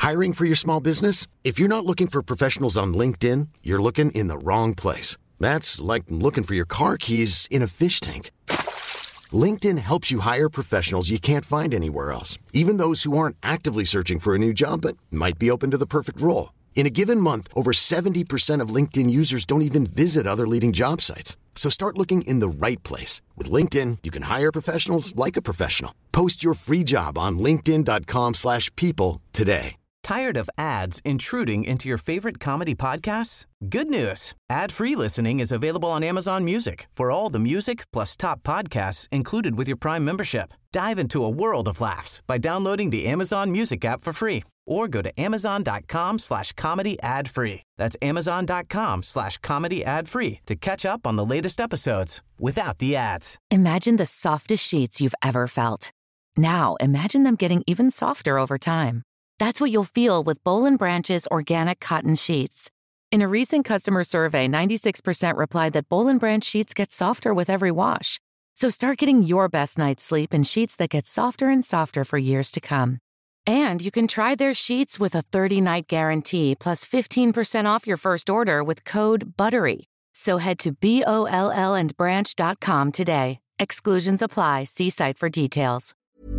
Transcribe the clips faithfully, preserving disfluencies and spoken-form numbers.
Hiring for your small business? If you're not looking for professionals on LinkedIn, you're looking in the wrong place. That's like looking for your car keys in a fish tank. LinkedIn helps you hire professionals you can't find anywhere else, even those who aren't actively searching for a new job but might be open to the perfect role. In a given month, over seventy percent of LinkedIn users don't even visit other leading job sites. So start looking in the right place. With LinkedIn, you can hire professionals like a professional. Post your free job on linkedin dot com slash people today. Tired of ads intruding into your favorite comedy podcasts? Good news. Ad-free listening is available on Amazon Music for all the music plus top podcasts included with your Prime membership. Dive into a world of laughs by downloading the Amazon Music app for free or go to amazon.com slash comedy ad free. That's amazon.com slash comedy ad free to catch up on the latest episodes without the ads. Imagine the softest sheets you've ever felt. Now imagine them getting even softer over time. That's what you'll feel with Boll and Branch's organic cotton sheets. In a recent customer survey, ninety-six percent replied that Boll and Branch sheets get softer with every wash. So start getting your best night's sleep in sheets that get softer and softer for years to come. And you can try their sheets with a thirty-night guarantee plus fifteen percent off your first order with code BUTTERY. So head to B O L L and branch dot com today. Exclusions apply. See site for details.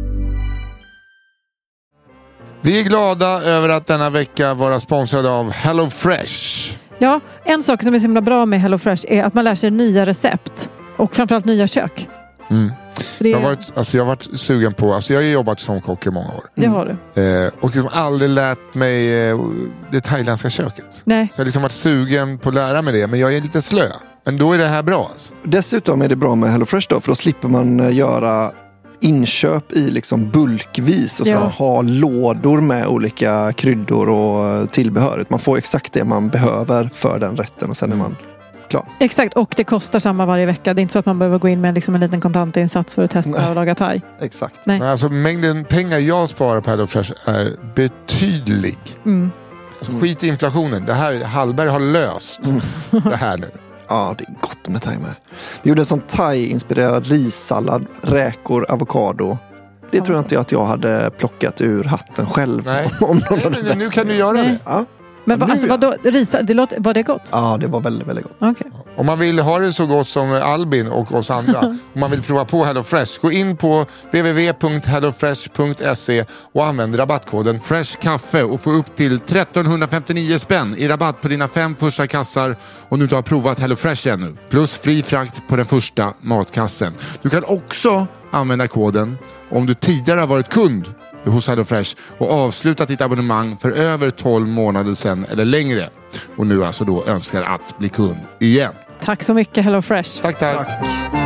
Vi är glada över att denna vecka vara sponsrade av HelloFresh. Ja, en sak som är så himla bra med HelloFresh är att man lär sig nya recept. Och framförallt nya kök. Mm. Det... Jag, har varit, alltså jag har varit sugen på, alltså jag har jobbat som kock i många år. Det har du. Eh, och liksom aldrig lärt mig eh, det thailändska köket. Nej. Så jag har liksom varit sugen på att lära mig det, men jag är lite slö. Men då är det här bra alltså. Dessutom är det bra med HelloFresh då, för då slipper man göra inköp i liksom bulkvis och ja. så ha lådor med olika kryddor och tillbehör. Man får exakt det man behöver för den rätten och sen är man klar. Exakt, och det kostar samma varje vecka. Det är inte så att man behöver gå in med liksom en liten kontantinsats för att testa Nej. och laga thai. Exakt. Nej. Men alltså mängden pengar jag sparar på HelloFresh är betydlig. Mm. Alltså, skit i inflationen. Det här, Hallberg har löst mm. det här nu. Ja, det är gott med thai med. Vi gjorde en sån thai-inspirerad rissallad, räkor, avokado. Det ja. tror jag inte att jag hade plockat ur hatten själv. Nej, om Nej men nu kan du göra Nej. det. Ja. Men va, alltså, vadå, risa, det låter, var det gott? Ja, det var väldigt, väldigt gott. Okay. Om man vill ha det så gott som Albin och oss andra, om man vill prova på HelloFresh, gå in på w w w punkt hellofresh punkt se och använd rabattkoden FRESHKAFFE och få upp till tretton femtionio spänn i rabatt på dina fem första kassar och nu inte har provat HelloFresh ännu. Plus fri frakt på den första matkassen. Du kan också använda koden om du tidigare har varit kund hos HelloFresh och avslutat ditt abonnemang för över tolv månader sedan eller längre. Och nu alltså då önskar att bli kund igen. Tack så mycket HelloFresh. Tack, tack. tack.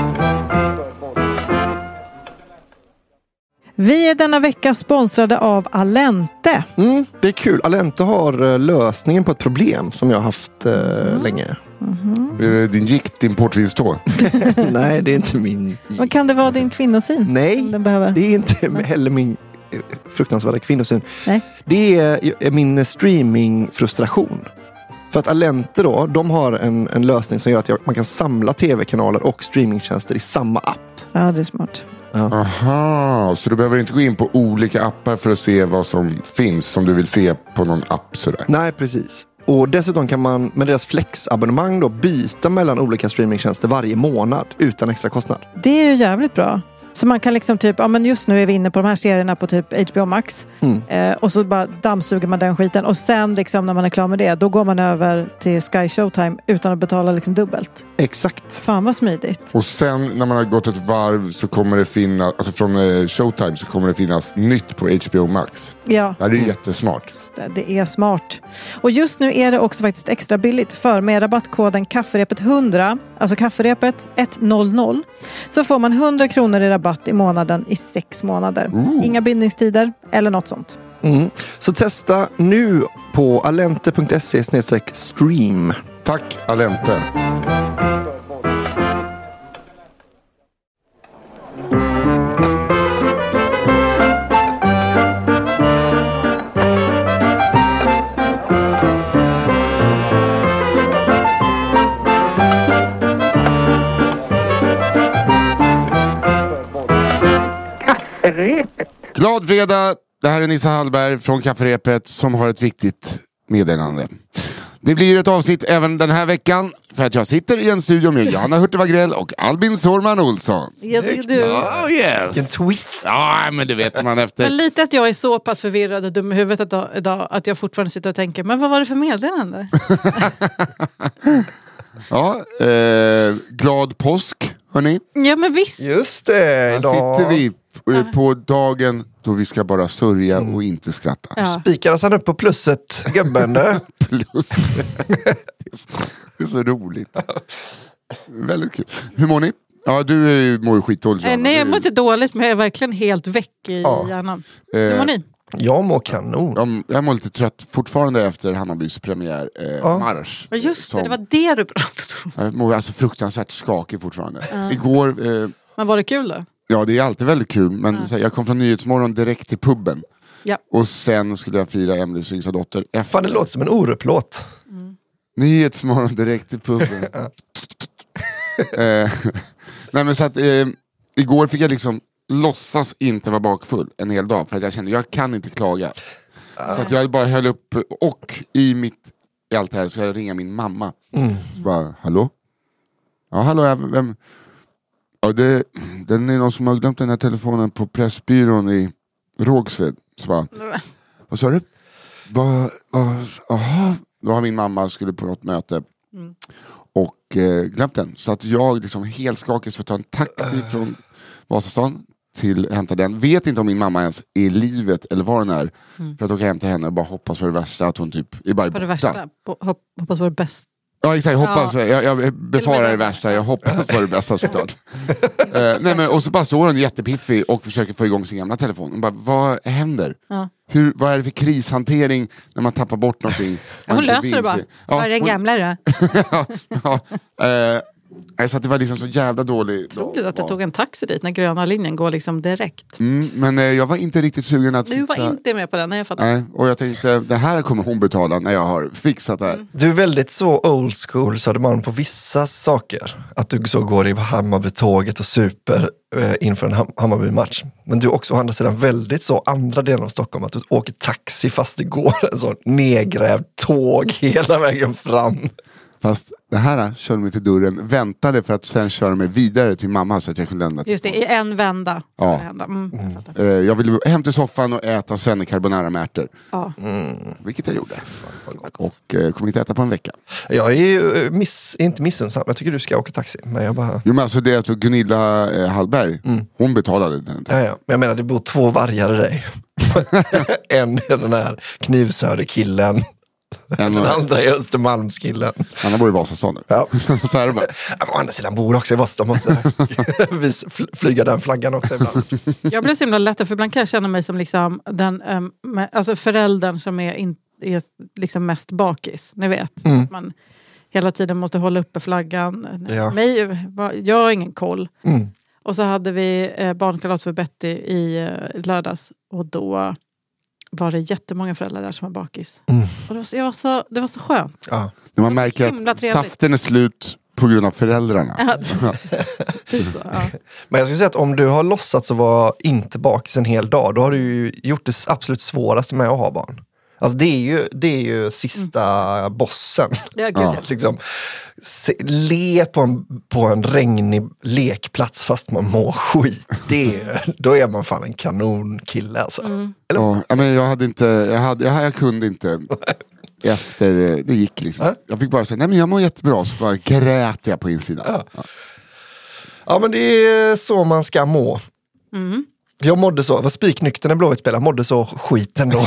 Vi är denna vecka sponsrade av Allente. Mm, det är kul. Allente har lösningen på ett problem som jag har haft eh, mm. länge. Mm-hmm. Är det din gikt, din portvinstå? Nej, det är inte min... Vad kan det vara din kvinnosyn? Nej, den behöver? Det är inte Nej. heller min fruktansvärda kvinnosyn. Nej. Det är min streamingfrustration. För att Allente då, de har en, en lösning som gör att man kan samla tv-kanaler och streamingtjänster i samma app. Ja, det är smart. Ja. Aha, så du behöver inte gå in på olika appar för att se vad som finns som du vill se på någon app sådär? Nej, precis. Och dessutom kan man med deras flexabonnemang då byta mellan olika streamingtjänster varje månad utan extra kostnad. Det är ju jävligt bra. Så man kan liksom typ, ja men just nu är vi inne på de här serierna på typ H B O Max. Mm. Eh, och så bara dammsuger man den skiten. Och sen liksom när man är klar med det, då går man över till Sky Showtime utan att betala liksom dubbelt. Exakt. Fan vad smidigt. Och sen när man har gått ett varv så kommer det finnas, alltså från eh, Showtime så kommer det finnas nytt på H B O Max. Ja. Det är mm. jättesmart. Det, det är smart. Och just nu är det också faktiskt extra billigt, för med rabattkoden kafferepet hundra, alltså kafferepet hundra, så får man hundra kronor i rabatt i månaden i sex månader. Ooh. Inga bindningstider eller något sånt. Mm. Så testa nu på allente punkt se slash stream. Tack Allente. Glad fredag det här är Nissa Hallberg från Kafferepet som har ett viktigt meddelande. Det blir ett avsnitt även den här veckan för att jag sitter i en studio med Johanna Hurtig Wagrell och Albin Sårman Olsson. Ja, det är du. Oh, yes. En twist. Ja, men det vet man efter. Men lite att jag är så pass förvirrad och dum i huvudet idag, idag att jag fortfarande sitter och tänker, men vad var det för meddelande? Ja, eh, glad påsk, hörni. Ja, men visst. Just det, Här idag sitter vi eh, på dagen då vi ska bara sörja och inte skratta. Ja. spikades han upp på plusset, gubben. Plus. Det är så, det är så roligt. Väldigt kul. Hur mår ni? Ja, du är ju, mår ju skitdåligt. Eh, nej, jag mår inte dåligt, men jag är verkligen helt väck i Ja. hjärnan. Eh, Hur mår ni? Jag mår kanon. Jag, jag mår lite trött fortfarande efter Hammarbys premiär eh, Ja. Marsch. Ja, just det, som- det var det du pratade om. Jag mår alltså fruktansvärt skakig fortfarande. Igår, eh, Men var det kul då? ja det är alltid väldigt kul, men så här, jag kom från Nyhetsmorgon direkt till puben. Ja. Och sen skulle jag fira Emelies yngsta dotter. Efter. Fan, det låter som en Orup-låt. Nyhetsmorgon direkt till puben. eh, nej men så att eh, igår fick jag liksom låtsas inte vara bakfull en hel dag. För att jag kände, jag kan inte klaga. Så att jag bara höll upp, och i mitt, i allt det här, så jag ringa min mamma. Så bara, hallå? Ja, hallå, jag, vem? Ja, det, den är någon som har glömt den här telefonen på Pressbyrån i Rågsved. Så bara, vad sa du? Vad, vad, aha. Då har min mamma skulle på något möte och eh, glömt den. Så att jag liksom helt skakig för att ta en taxi från Vasastan till hämta den. Vet inte om min mamma ens är i livet eller var den är. För att åka hem till henne och bara hoppas på det värsta, att hon typ är bara På det borta. värsta? På, hopp, hoppas på det bästa. Ja exakt, hoppas, Ja. jag, jag befarar det värsta, jag hoppas på det bästa såklart. uh, nej, men, och så bara står hon jättepiffig och försöker få igång sin gamla telefon. Hon bara, vad händer? Ja. Hur, vad är det för krishantering när man tappar bort någonting? Ja, hon löser det bara. Ja, Var är den hon- gamla då? ja, ja, eh, så att det var liksom så jävla dålig dag. Roligt att du tog en taxi dit när gröna linjen går liksom direkt. Mm, men eh, jag var inte riktigt sugen att Du var sitta... inte med på den, nej, jag fattar. Nej, och jag tänkte, det här kommer hon betala när jag har fixat det här. Mm. Du är väldigt så old school, sa man på vissa saker. Att du så går i Hammarbytåget och super eh, inför en Ham- Hammarby-match. Men du är också å andra sidan väldigt så andra delen av Stockholm. Att du åker taxi fast det går en sån nedgrävd tåg hela vägen fram. Fast det här körde mig till dörren, väntade för att sen köra mig vidare till mamma så att jag kunde lämna. Just det, i en vända. Ja. Ja. Hända. Mm, jag fattar. Eh, jag ville hem till soffan och äta svenne carbonara med ärtor. Ja. Vilket jag gjorde. Och eh, kommer inte äta på en vecka. Jag är ju eh, miss, inte missunnsam. Jag tycker du ska åka taxi. Men jag bara... Jo men alltså det är att Gunilla eh, Hallberg, hon betalade den. Ja, ja. Men jag menar, det bor två vargar i dig. En är den här knivsördekillen. En, Den andra är Östermalmskillen. han bor i Vasastan nu. Ja. Så är det bara. Ja, men å andra sidan bor också i Vasastan. Måste vis- fl- flyga den flaggan också ibland. Jag blev så himla lättare, för ibland kan jag känna mig som liksom den, um, med, alltså föräldern som är, in, är liksom mest bakis. Ni vet, Mm. att man hela tiden måste hålla uppe flaggan. Ja. Mig, va- jag har ingen koll. Mm. Och så hade vi eh, barnkalas för Betty i eh, lördags. Och då var det jättemånga föräldrar där som var bakis. Mm. Och det var, så, jag var så, det var så skönt. Ja. När man märker himla att trevligt. saften är slut på grund av föräldrarna. Typ så, ja. Men jag ska säga att om du har låtsats att vara inte bakis en hel dag, då har du ju gjort det absolut svåraste med att ha barn. Alltså det är ju, det är ju sista bossen. Det är gud, ja. Att liksom, se, le på en, på en regnig lekplats fast man mår skit. Det är, då är man fan en kanonkille alltså. Mm. Ja, men jag hade inte, jag, hade, jag, jag kunde inte. Efter, det gick liksom. Ja. Jag fick bara säga, nej men jag mår jättebra. Så bara grät jag på insidan. Ja. Ja, men det är så man ska må. Mm. Jag mådde så, var spiknykter när Blåvitt spelade, mådde så skiten då.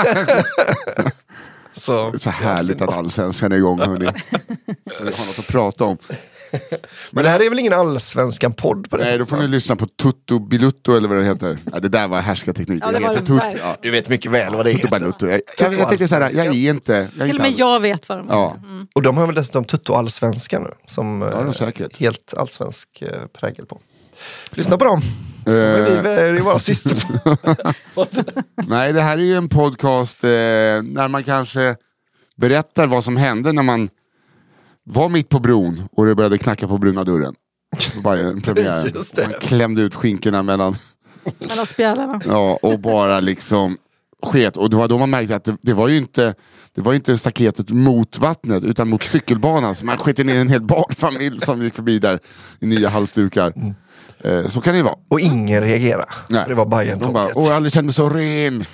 så, Så härligt att allsvenskan är igång, hörni. Så vi har något att prata om. Men det här är väl ingen allsvenskan-podd på det Nej, då får ni lyssna på Tutto Bilutto eller vad det heter. Ja, det där var härskarteknik. Ja, det var heter det Tutto. verkligen. Ja, Du vet mycket väl vad det Tutto heter. Balutto. Jag, jag, jag tänkte såhär, jag är inte... Jag är Till och inte med all- jag vet vad de är. Ja. Och de har väl dessutom Tutto allsvenska nu, som Ja, eh, de säkert. helt allsvensk eh, prägel på. Lyssna på dem. Eh, Men vi, det är våra syster. Nej, det här är ju en podcast eh, när man kanske berättar vad som hände när man var mitt på bron och det började knacka på bruna dörren. Det var bara en premiär. Just det. Man klämde ut skinkorna mellan Mellan spjällarna. Ja, och bara liksom sket. Och det var då man märkte att det, det var ju inte det var ju inte staketet mot vattnet utan mot cykelbanan. Så man sket ner en hel barnfamilj som gick förbi där i nya halsdukar. Mm. Eh, så kan det ju vara. Och ingen reagerade. Nej. Det var Bajen-tåget. Åh, jag aldrig kände mig så ren.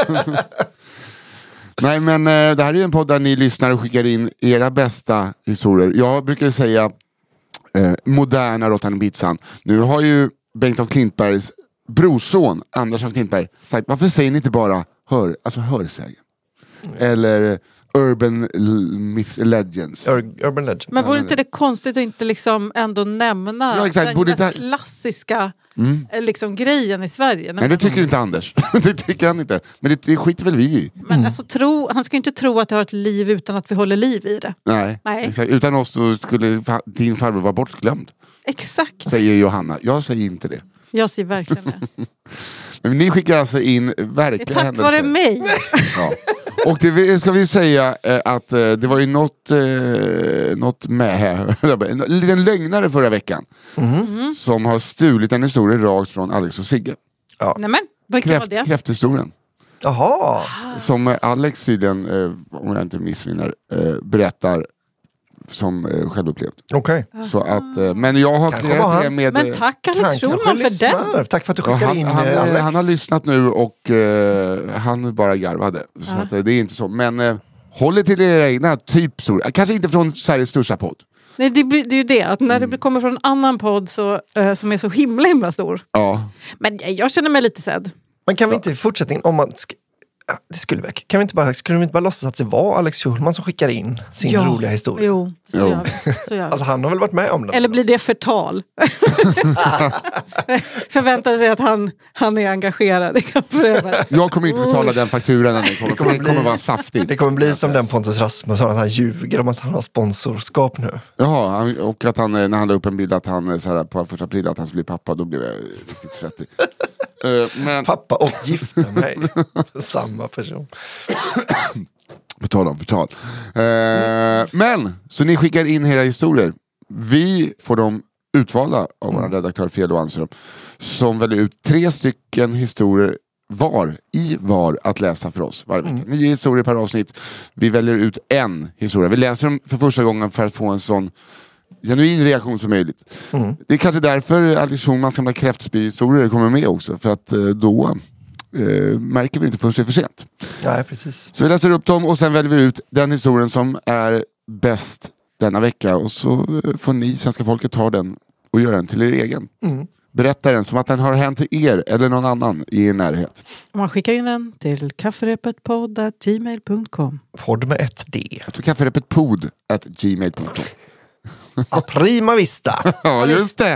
Nej, men eh, det här är ju en podd där ni lyssnar och skickar in era bästa historier. Jag brukar säga eh, moderna Råttan i pizzan. Nu har ju Bengt af Klintbergs brorson Anders af Klintberg sagt, varför säger ni inte bara hör, alltså hörsägen? Mm. Eller Urban Myth Legends. Ur- Urban Legend. Men vore inte det konstigt att inte liksom ändå nämna ja, exakt. den Borde här ta... klassiska mm. liksom, grejen i Sverige? Nej, det tycker inte Anders. Det tycker han inte. Men det, det skiter väl vi i. Men mm. alltså, tro, han ska ju inte tro att det har ett liv utan att vi håller liv i det. Nej, Nej. Exakt. Utan oss så skulle din farbror vara bortglömd. Exakt. Säger Johanna. Jag säger inte det. Jag säger verkligen det. Men ni skickar alltså in verkliga tack händelser. vare mig. Ja. Och det ska vi säga eh, att eh, det var ju något, eh, något med en liten lögnare förra veckan. Mm. Som har stulit en historia rakt från Alex och Sigge. Ja. Nämen, vad kan Kräft, det? Kräfthistorien. Jaha. Som Alex tydligen, eh, om jag inte missminner, eh, berättar som eh, självupplevt. Okej. Okay. Så att, eh, men jag har klarat det med... Men tack Alex Schulman för den. Tack för att du skickade han, in han, Alex. Han har lyssnat nu och eh, han bara garvade. Så ja. att, eh, det är inte så. Men eh, håll er till era egna typ så. Kanske inte från Sveriges största podd. Nej, det, det är ju det. Att när mm. det kommer från en annan podd så, uh, som är så himla himla stor. Ja. Men jag känner mig lite sedd. Men kan vi inte i fortsättningen, om man... Sk- det skulle vi. Kan vi inte bara, skulle vi inte bara låtsas att det var Alex Schulman som skickar in sin ja. roliga historia? Jo, så jo. gör vi. Så gör vi. Alltså han har väl varit med om det? Eller blir det förtal? Förväntar sig att han, han är engagerad. Jag kommer inte betala den fakturan när det kommer, det kommer, bli, kommer vara saftigt. Det kommer bli som den Pontus Rasmusson, att han ljuger om att han har sponsorskap nu. Ja, och att han, när han la upp en bild att han så här, på första april att han skulle bli pappa, då blev jag riktigt svettig. Uh, men... Pappa och gifta mig. Samma person. På tal om förtal. Uh, men, så ni skickar in era historier. Vi får dem utvalda av vår mm. redaktör Fjäll och Anström, som väljer ut tre stycken historier var, i var att läsa för oss varje vecka. Mm. Nio historier per avsnitt. Vi väljer ut en historia. Vi läser dem för första gången för att få en sån genuin reaktion som möjligt. Mm. Det är kanske därför Alex Schulmans gamla kräftspy-historier kommer med också. För att då eh, märker vi inte förrän det är för sent. Nej, precis. Så vi läser upp dem och sen väljer vi ut den historien som är bäst denna vecka. Och så får ni, svenska folket, ta den och göra den till er egen. Mm. Berätta den som att den har hänt till er eller någon annan i er närhet. Man skickar in den till kafferepetpodd at gmail punkt com. Podd med ett D. Jag tror kafferepetpodd at gmail punkt com. A prima vista. Ja, just det.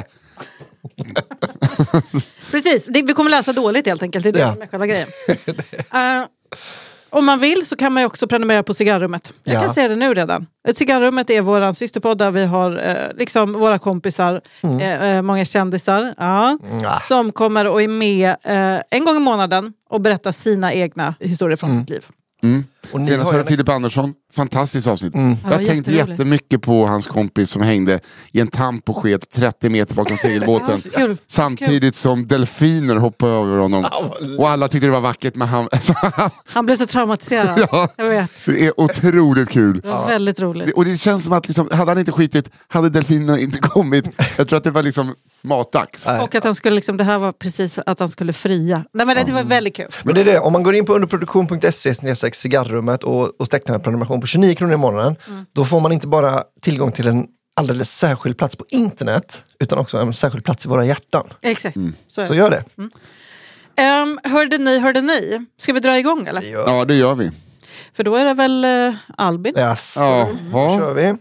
Precis, det, vi kommer läsa dåligt helt enkelt. Det är det som är själva grejen. uh, om man vill så kan man ju också prenumerera på Cigarrummet. Jag ja. kan säga det nu redan. Cigarrummet är vår systerpodd där vi har eh, liksom våra kompisar, mm. eh, många kändisar, ja, mm. som kommer och är med eh, en gång i månaden och berättar sina egna historier från mm. sitt liv. Mm. Och ni senast var det Filip Andersson, fantastiskt avsnitt. Mm. Jag tänkte jättemycket på hans kompis som hängde i en tamp och sket trettio meter bakom segelbåten. Ja, samtidigt som delfiner hoppade över honom. Och alla tyckte det var vackert, men han... han blev så traumatiserad. Ja, jag vet. Det är otroligt kul. Det var ja. väldigt roligt. Och det känns som att liksom, hade han inte skitit, hade delfinerna inte kommit. Jag tror att det var liksom matdags. Och att han skulle liksom, det här var precis att han skulle fria. Nej, men det var väldigt kul. Men det är det, om man går in på underproduktion punkt se snedstreck cigarrummet och, och tecknar en prenumeration på tjugonio kronor i månaden, mm. då får man inte bara tillgång till en alldeles särskild plats på internet, utan också en särskild plats i våra hjärtan. Exakt. Mm. Så, Så gör det. Mm. Um, hörde ni, hörde ni? Ska vi dra igång eller? Det ja, det gör vi. För då är det väl uh, Albin? Yes. Ja. Då kör vi.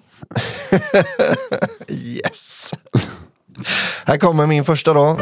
Yes. Här kommer min första då.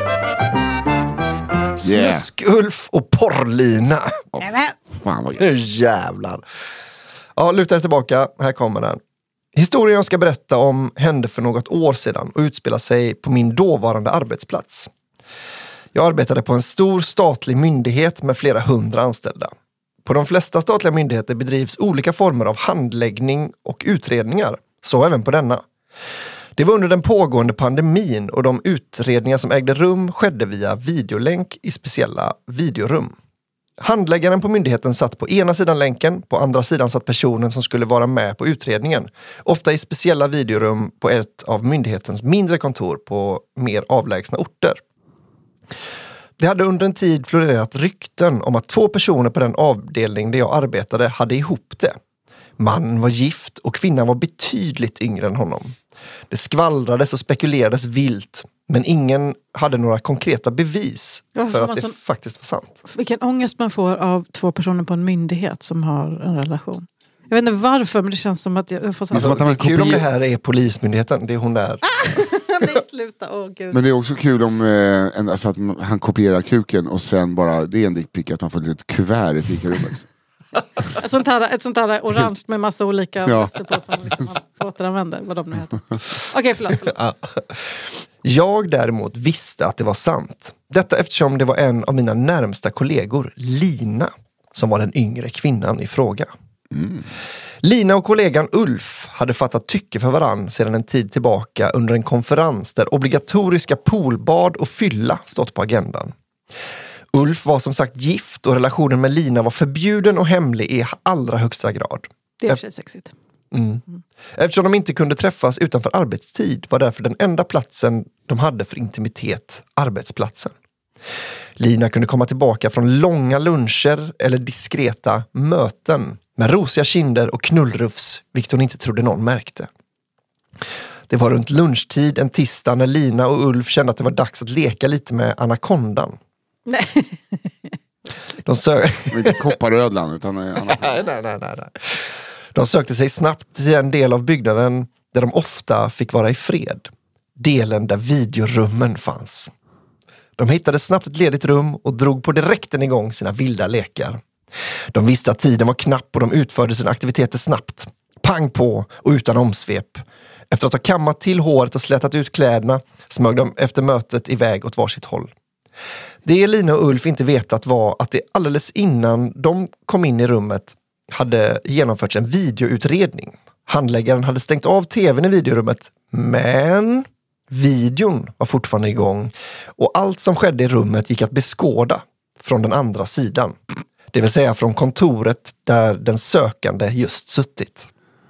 Yeah. Snuskulf och porrlina. Oh, fan vad nu jävlar. Ja, luta tillbaka. Här kommer den. Historien jag ska berätta om hände för något år sedan och utspelar sig på min dåvarande arbetsplats. Jag arbetade på en stor statlig myndighet med flera hundra anställda. På de flesta statliga myndigheter bedrivs olika former av handläggning och utredningar. Så även på denna. Det var under den pågående pandemin och de utredningar som ägde rum skedde via videolänk i speciella videorum. Handläggaren på myndigheten satt på ena sidan länken, på andra sidan satt personen som skulle vara med på utredningen. Ofta i speciella videorum på ett av myndighetens mindre kontor på mer avlägsna orter. Det hade under en tid florerat rykten om att två personer på den avdelning där jag arbetade hade ihop det. Mannen var gift och kvinnan var betydligt yngre än honom. Det skvallrades och spekulerades vilt, men ingen hade några konkreta bevis för att det sån... faktiskt var sant. Vilken ångest man får av två personer på en myndighet som har en relation. Jag vet inte varför, men det känns som att jag får... Det är som att det är kul kopier... om det här är polismyndigheten, det är hon där. Nej, sluta. Åh, Gud. Men det är också kul om eh, en, alltså att han kopierar kuken och sen bara, det är en dickpick att man får ett kuvert i fikarummet. ett, sånt här, ett sånt här orange med massa olika ja. på som liksom man återanvänder, vad de nu heter. Okej, okay, förlåt. förlåt. Jag däremot visste att det var sant. Detta eftersom det var en av mina närmsta kollegor, Lina, som var den yngre kvinnan i fråga. Mm. Lina och kollegan Ulf hade fattat tycke för varann sedan en tid tillbaka under en konferens där obligatoriska poolbad och fylla stått på agendan. Ulf var som sagt gift och relationen med Lina var förbjuden och hemlig i allra högsta grad. Det är för sig sexigt. Mm. Mm. Eftersom de inte kunde träffas utanför arbetstid var därför den enda platsen de hade för intimitet arbetsplatsen. Lina kunde komma tillbaka från långa luncher eller diskreta möten med rosiga kinder och knullrufs, vilket hon inte trodde någon märkte. Det var runt lunchtid en tisdag när Lina och Ulf kände att det var dags att leka lite med anakondan. Nej. De sö- inte Kopparödlan utan anakondan. nej, nej, nej, nej. De sökte sig snabbt till den del av byggnaden där de ofta fick vara i fred. Delen där videorummen fanns. De hittade snabbt ett ledigt rum och drog på direkten igång sina vilda lekar. De visste att tiden var knapp och de utförde sina aktiviteter snabbt. Pang på och utan omsvep. Efter att ha kammat till håret och slätat ut kläderna smög de efter mötet iväg åt varsitt håll. Det Lina och Ulf inte vetat var att det alldeles innan de kom in i rummet hade genomförts en videoutredning. Handläggaren hade stängt av tvn i videorummet, men videon var fortfarande igång och allt som skedde i rummet gick att beskåda från den andra sidan. Det vill säga från kontoret där den sökande just suttit.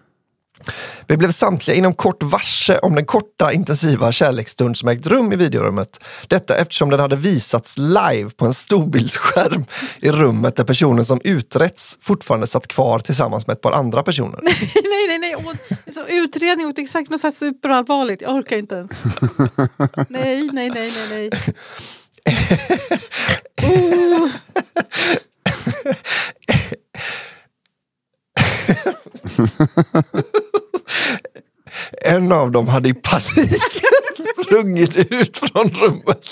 Vi blev samtliga inom kort varse om den korta intensiva kärleksstund som ägt rum i videorummet. Detta eftersom den hade visats live på en storbildsskärm i rummet där personen som uträtts fortfarande satt kvar tillsammans med ett par andra personer. nej, nej, nej. Och, så utredning och exakt något så här superallvarligt. Jag orkar inte ens. nej, nej, nej, nej, nej. oh. En av dem hade i panik sprungit ut från rummet.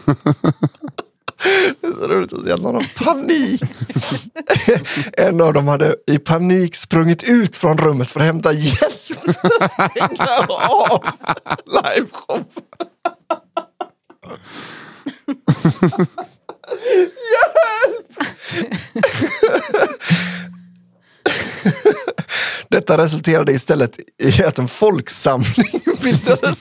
Det är så roligt att se en av dem panik. En av dem hade i panik sprungit ut från rummet för att hämta hjälp och stänga av liveshow. Hjälp! Detta resulterade istället i att en folksamling bildades.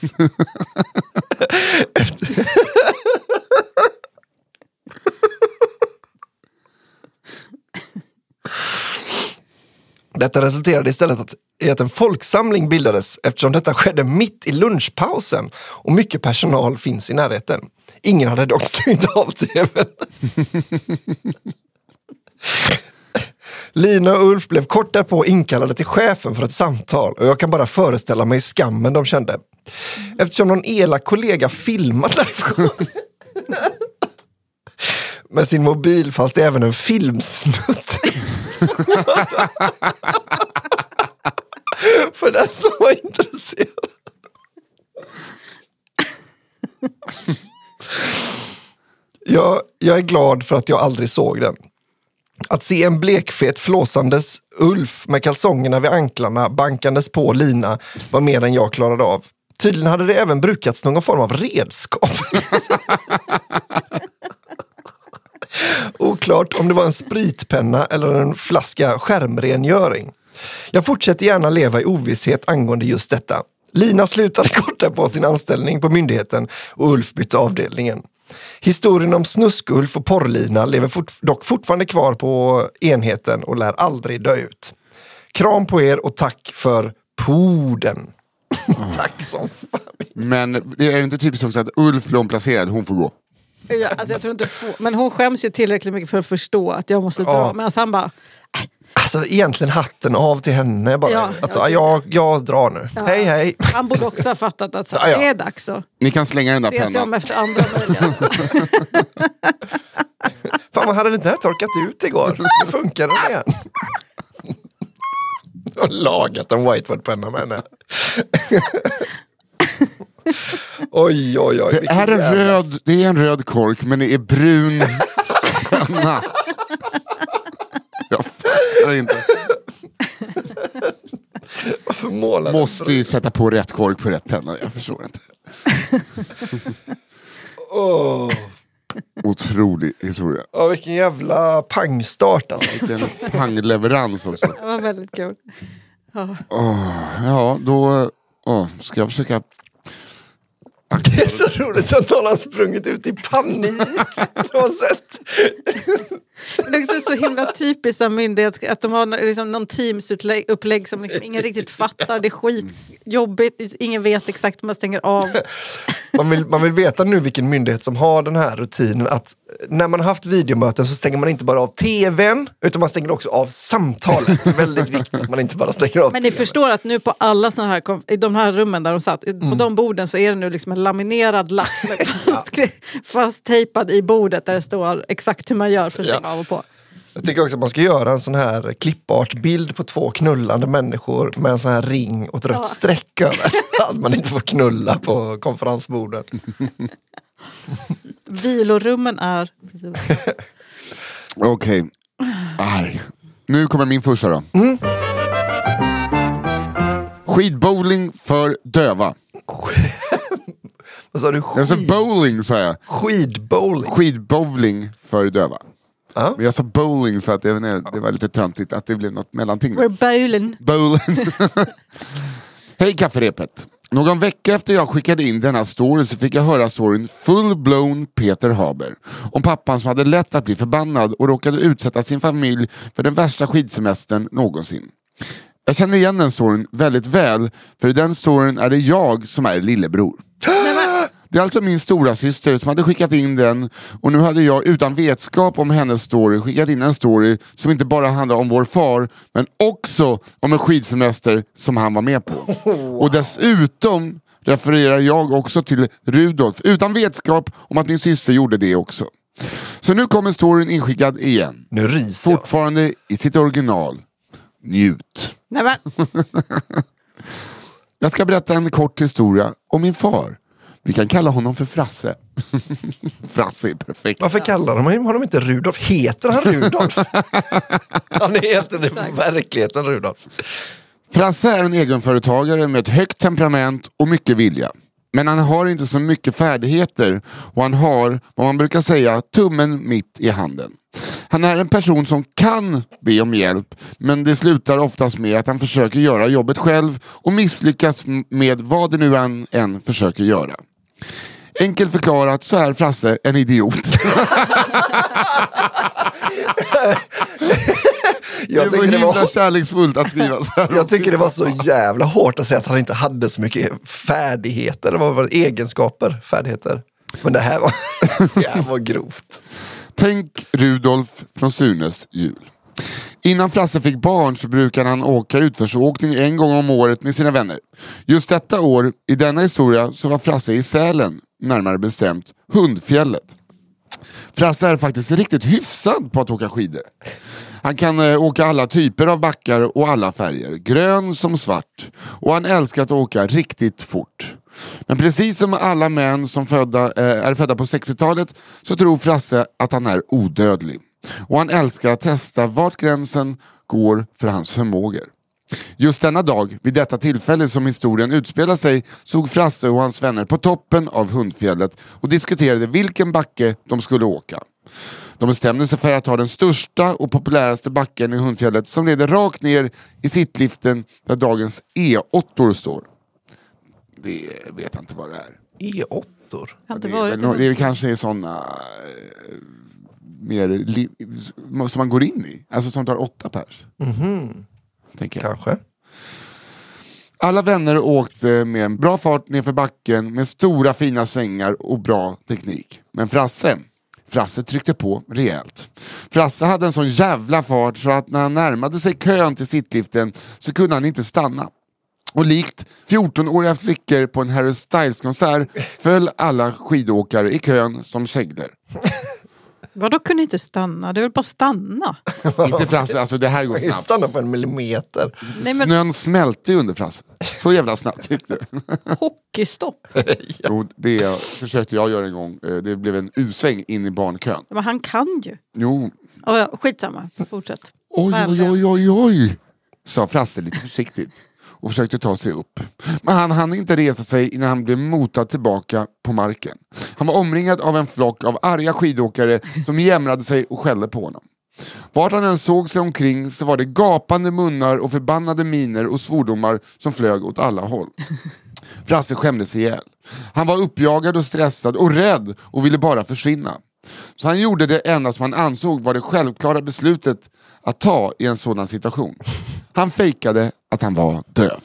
Detta resulterade istället att, i att en folksamling bildades eftersom detta skedde mitt i lunchpausen och mycket personal finns i närheten. Ingen hade dock stängt av tvn. Lina och Ulf blev kort därpå inkallade till chefen för ett samtal och jag kan bara föreställa mig skammen de kände. Eftersom någon elak kollega filmat live med sin mobil fanns det även en filmsnutt. För den som var intresserad. jag, jag är glad för att jag aldrig såg den. Att se en blekfet flåsandes Ulf med kalsongerna vid anklarna bankandes på Lina var mer än jag klarade av. Tydligen hade det även brukats någon form av redskap. Oklart om det var en spritpenna eller en flaska skärmrengöring. Jag fortsätter gärna leva i ovisshet angående just detta. Lina slutade korta på sin anställning på myndigheten och Ulf bytte avdelningen. Historien om Snusk-Ulf och Porrlina lever fort, dock fortfarande kvar på enheten och lär aldrig dö ut. Kram på er och tack för poden. Oh. Tack som fan. Men det är inte typiskt också att Ulf blir omplacerad, hon får gå. Ja, alltså jag tror inte få, men hon skäms ju tillräckligt mycket för att förstå att jag måste dra. Ja. Men alltså han bara... Alltså egentligen hatten av till henne bara. Ja, alltså, jag, jag, jag drar nu. Ja. Hej hej. Han borde också ha fattat att så, ja, ja. det är dags så. Ni kan slänga den där pennan. Se om efter andra möjligheter. Fan, man hade den här torkat ut igår. Nu funkar den igen. Jag har lagat en whiteboardpenna med henne. Oj, oj, oj. Det är, en röd, det är en röd kork, men det är brun penna. Jag fattar inte. Varför målar måste ju sätta på rätt kork på rätt penna. Jag förstår inte. oh. Otrolig historia. Ja, oh, vilken jävla pangstart alltså. Vilken pangleverans också. Det var väldigt kul. Ja, oh, ja då oh, ska jag försöka. Det är så roligt att någon har sprungit ut i panik på något sätt. Det är också så himla typiskt av myndighet att de har liksom någon teamsupplägg som liksom ingen riktigt fattar. Det är skitjobbigt, ingen vet exakt hur man stänger av. Man vill, man vill veta nu vilken myndighet som har den här rutinen att när man har haft videomöten så stänger man inte bara av tvn utan man stänger också av samtalet. Det är väldigt viktigt att man inte bara stänger av. Men ni förstår att nu på alla sådana här, i de här rummen där de satt, mm. på de borden så är det nu liksom en laminerad lapp fast, fast tejpad i bordet där det står exakt hur man gör för att stänga ja. av och på. Jag tycker också att man ska göra en sån här klippartbild på två knullande människor med en sån här ring och ett rött ja. streck över. Att man inte får knulla på konferensbordet. Vilorummen är... Okej. Okay. Nu kommer min första då. Mm. Skidbowling för döva. Vad sa du? Skid... Alltså bowling, sa jag. Skidbowling. Skidbowling för döva. Uh-huh. Men jag sa bowling för att det, det var lite töntigt att det blev något mellanting. We're bowling. Bowling. Hej kafferepet. Någon vecka efter jag skickade in denna story så fick jag höra storyn full-blown Peter Haber. Om pappan som hade lätt att bli förbannad och råkade utsätta sin familj för den värsta skidsemestern någonsin. Jag känner igen den storyn väldigt väl, för i den storyn är det jag som är lillebror. Det är alltså min stora syster som hade skickat in den och nu hade jag utan vetskap om hennes story skickat in en story som inte bara handlar om vår far men också om en skidsemester som han var med på. Och dessutom refererar jag också till Rudolf utan vetskap om att min syster gjorde det också. Så nu kommer storyn inskickad igen. Nu ryser jag. Fortfarande i sitt original. Njut. Nej, men. Jag ska berätta en kort historia om min far. Vi kan kalla honom för Frasse. Frasse är perfekt. Varför kallar de honom inte Rudolf? Heter han Rudolf? Han är helt i verkligheten Rudolf. Frasse är en egenföretagare med ett högt temperament och mycket vilja. Men han har inte så mycket färdigheter och han har, vad man brukar säga, tummen mitt i handen. Han är en person som kan be om hjälp, men det slutar oftast med att han försöker göra jobbet själv och misslyckas med vad det nu än, än försöker göra. Enkelt förklarat så är Frasse en idiot. Jag det var himla var... kärleksfullt att skriva så här. Jag tycker det var så jävla hårt att säga att han inte hade så mycket färdigheter. Det var väl egenskaper, färdigheter. Men det här var, det här var grovt. Tänk Rudolf från Sunes jul. Innan Frasse fick barn så brukade han åka utförsåkning en gång om året med sina vänner. Just detta år, i denna historia, så var Frasse i Sälen, närmare bestämt Hundfjället. Frasse är faktiskt riktigt hyfsad på att åka skidor. Han kan eh, åka alla typer av backar och alla färger, grön som svart. Och han älskar att åka riktigt fort. Men precis som alla män som födda, eh, är födda på sextiotalet så tror Frasse att han är odödlig. Och han älskar att testa vart gränsen går för hans förmågor. Just denna dag, vid detta tillfälle som historien utspelar sig, såg Frasse och hans vänner på toppen av Hundfjället och diskuterade vilken backe de skulle åka. De bestämde sig för att ta den största och populäraste backen i Hundfjället som leder rakt ner i sittliften där dagens E åtta står. Det vet jag inte vad det är. E åtta. Det, det, det kanske är sådana eh, mer li, som man går in i. Alltså som tar åtta pers. Mm-hmm. Tänker jag. Kanske. Alla vänner åkte med en bra fart nerför backen med stora fina sängar och bra teknik. Men Frasse, Frasse tryckte på rejält. Frasse hade en sån jävla fart så att när han närmade sig kön till sittliften så kunde han inte stanna. Och likt fjortonåriga flickor på en Harry Styles-konsert föll alla skidåkare i kön som käglor. Vadå kunde inte stanna? Det är väl bara stanna? Inte Frasse, alltså det här går snabbt. Stanna på en millimeter. Nej, men... Snön smälte ju under Frasse. Så jävla snabbt tyckte du. Hockeystopp. Jo, det försökte jag göra en gång. Det blev en U-sväng in i barnkön. Men han kan ju. Jo. Oh, ja, skitsamma, fortsätt. Oj, oj, oj, oj, oj, sa Frasse lite försiktigt och försökte ta sig upp. Men han hann inte resa sig innan han blev motad tillbaka på marken. Han var omringad av en flock av arga skidåkare som jämrade sig och skällde på honom. Vart han än såg sig omkring så var det gapande munnar och förbannade miner och svordomar som flög åt alla håll. Frasse skämdes ihjäl. Han var uppjagad och stressad och rädd och ville bara försvinna. Så han gjorde det enda som han ansåg var det självklara beslutet att ta i en sådan situation. Han fejkade att han var döv.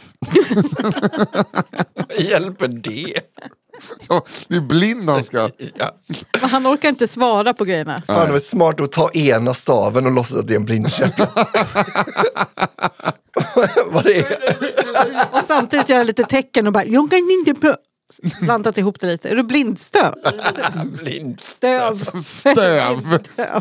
Hjälper det? Ja, det är blind han ska. Ja. Men han orkar inte svara på grejerna. Fan, det var smart att ta ena staven och låtsas att det är en blindkäpp. Vad det är? Och samtidigt göra lite tecken och bara, jag kan inte på... Blandat ihop det lite. Är du blindstöv? Blindstöv. Stöv.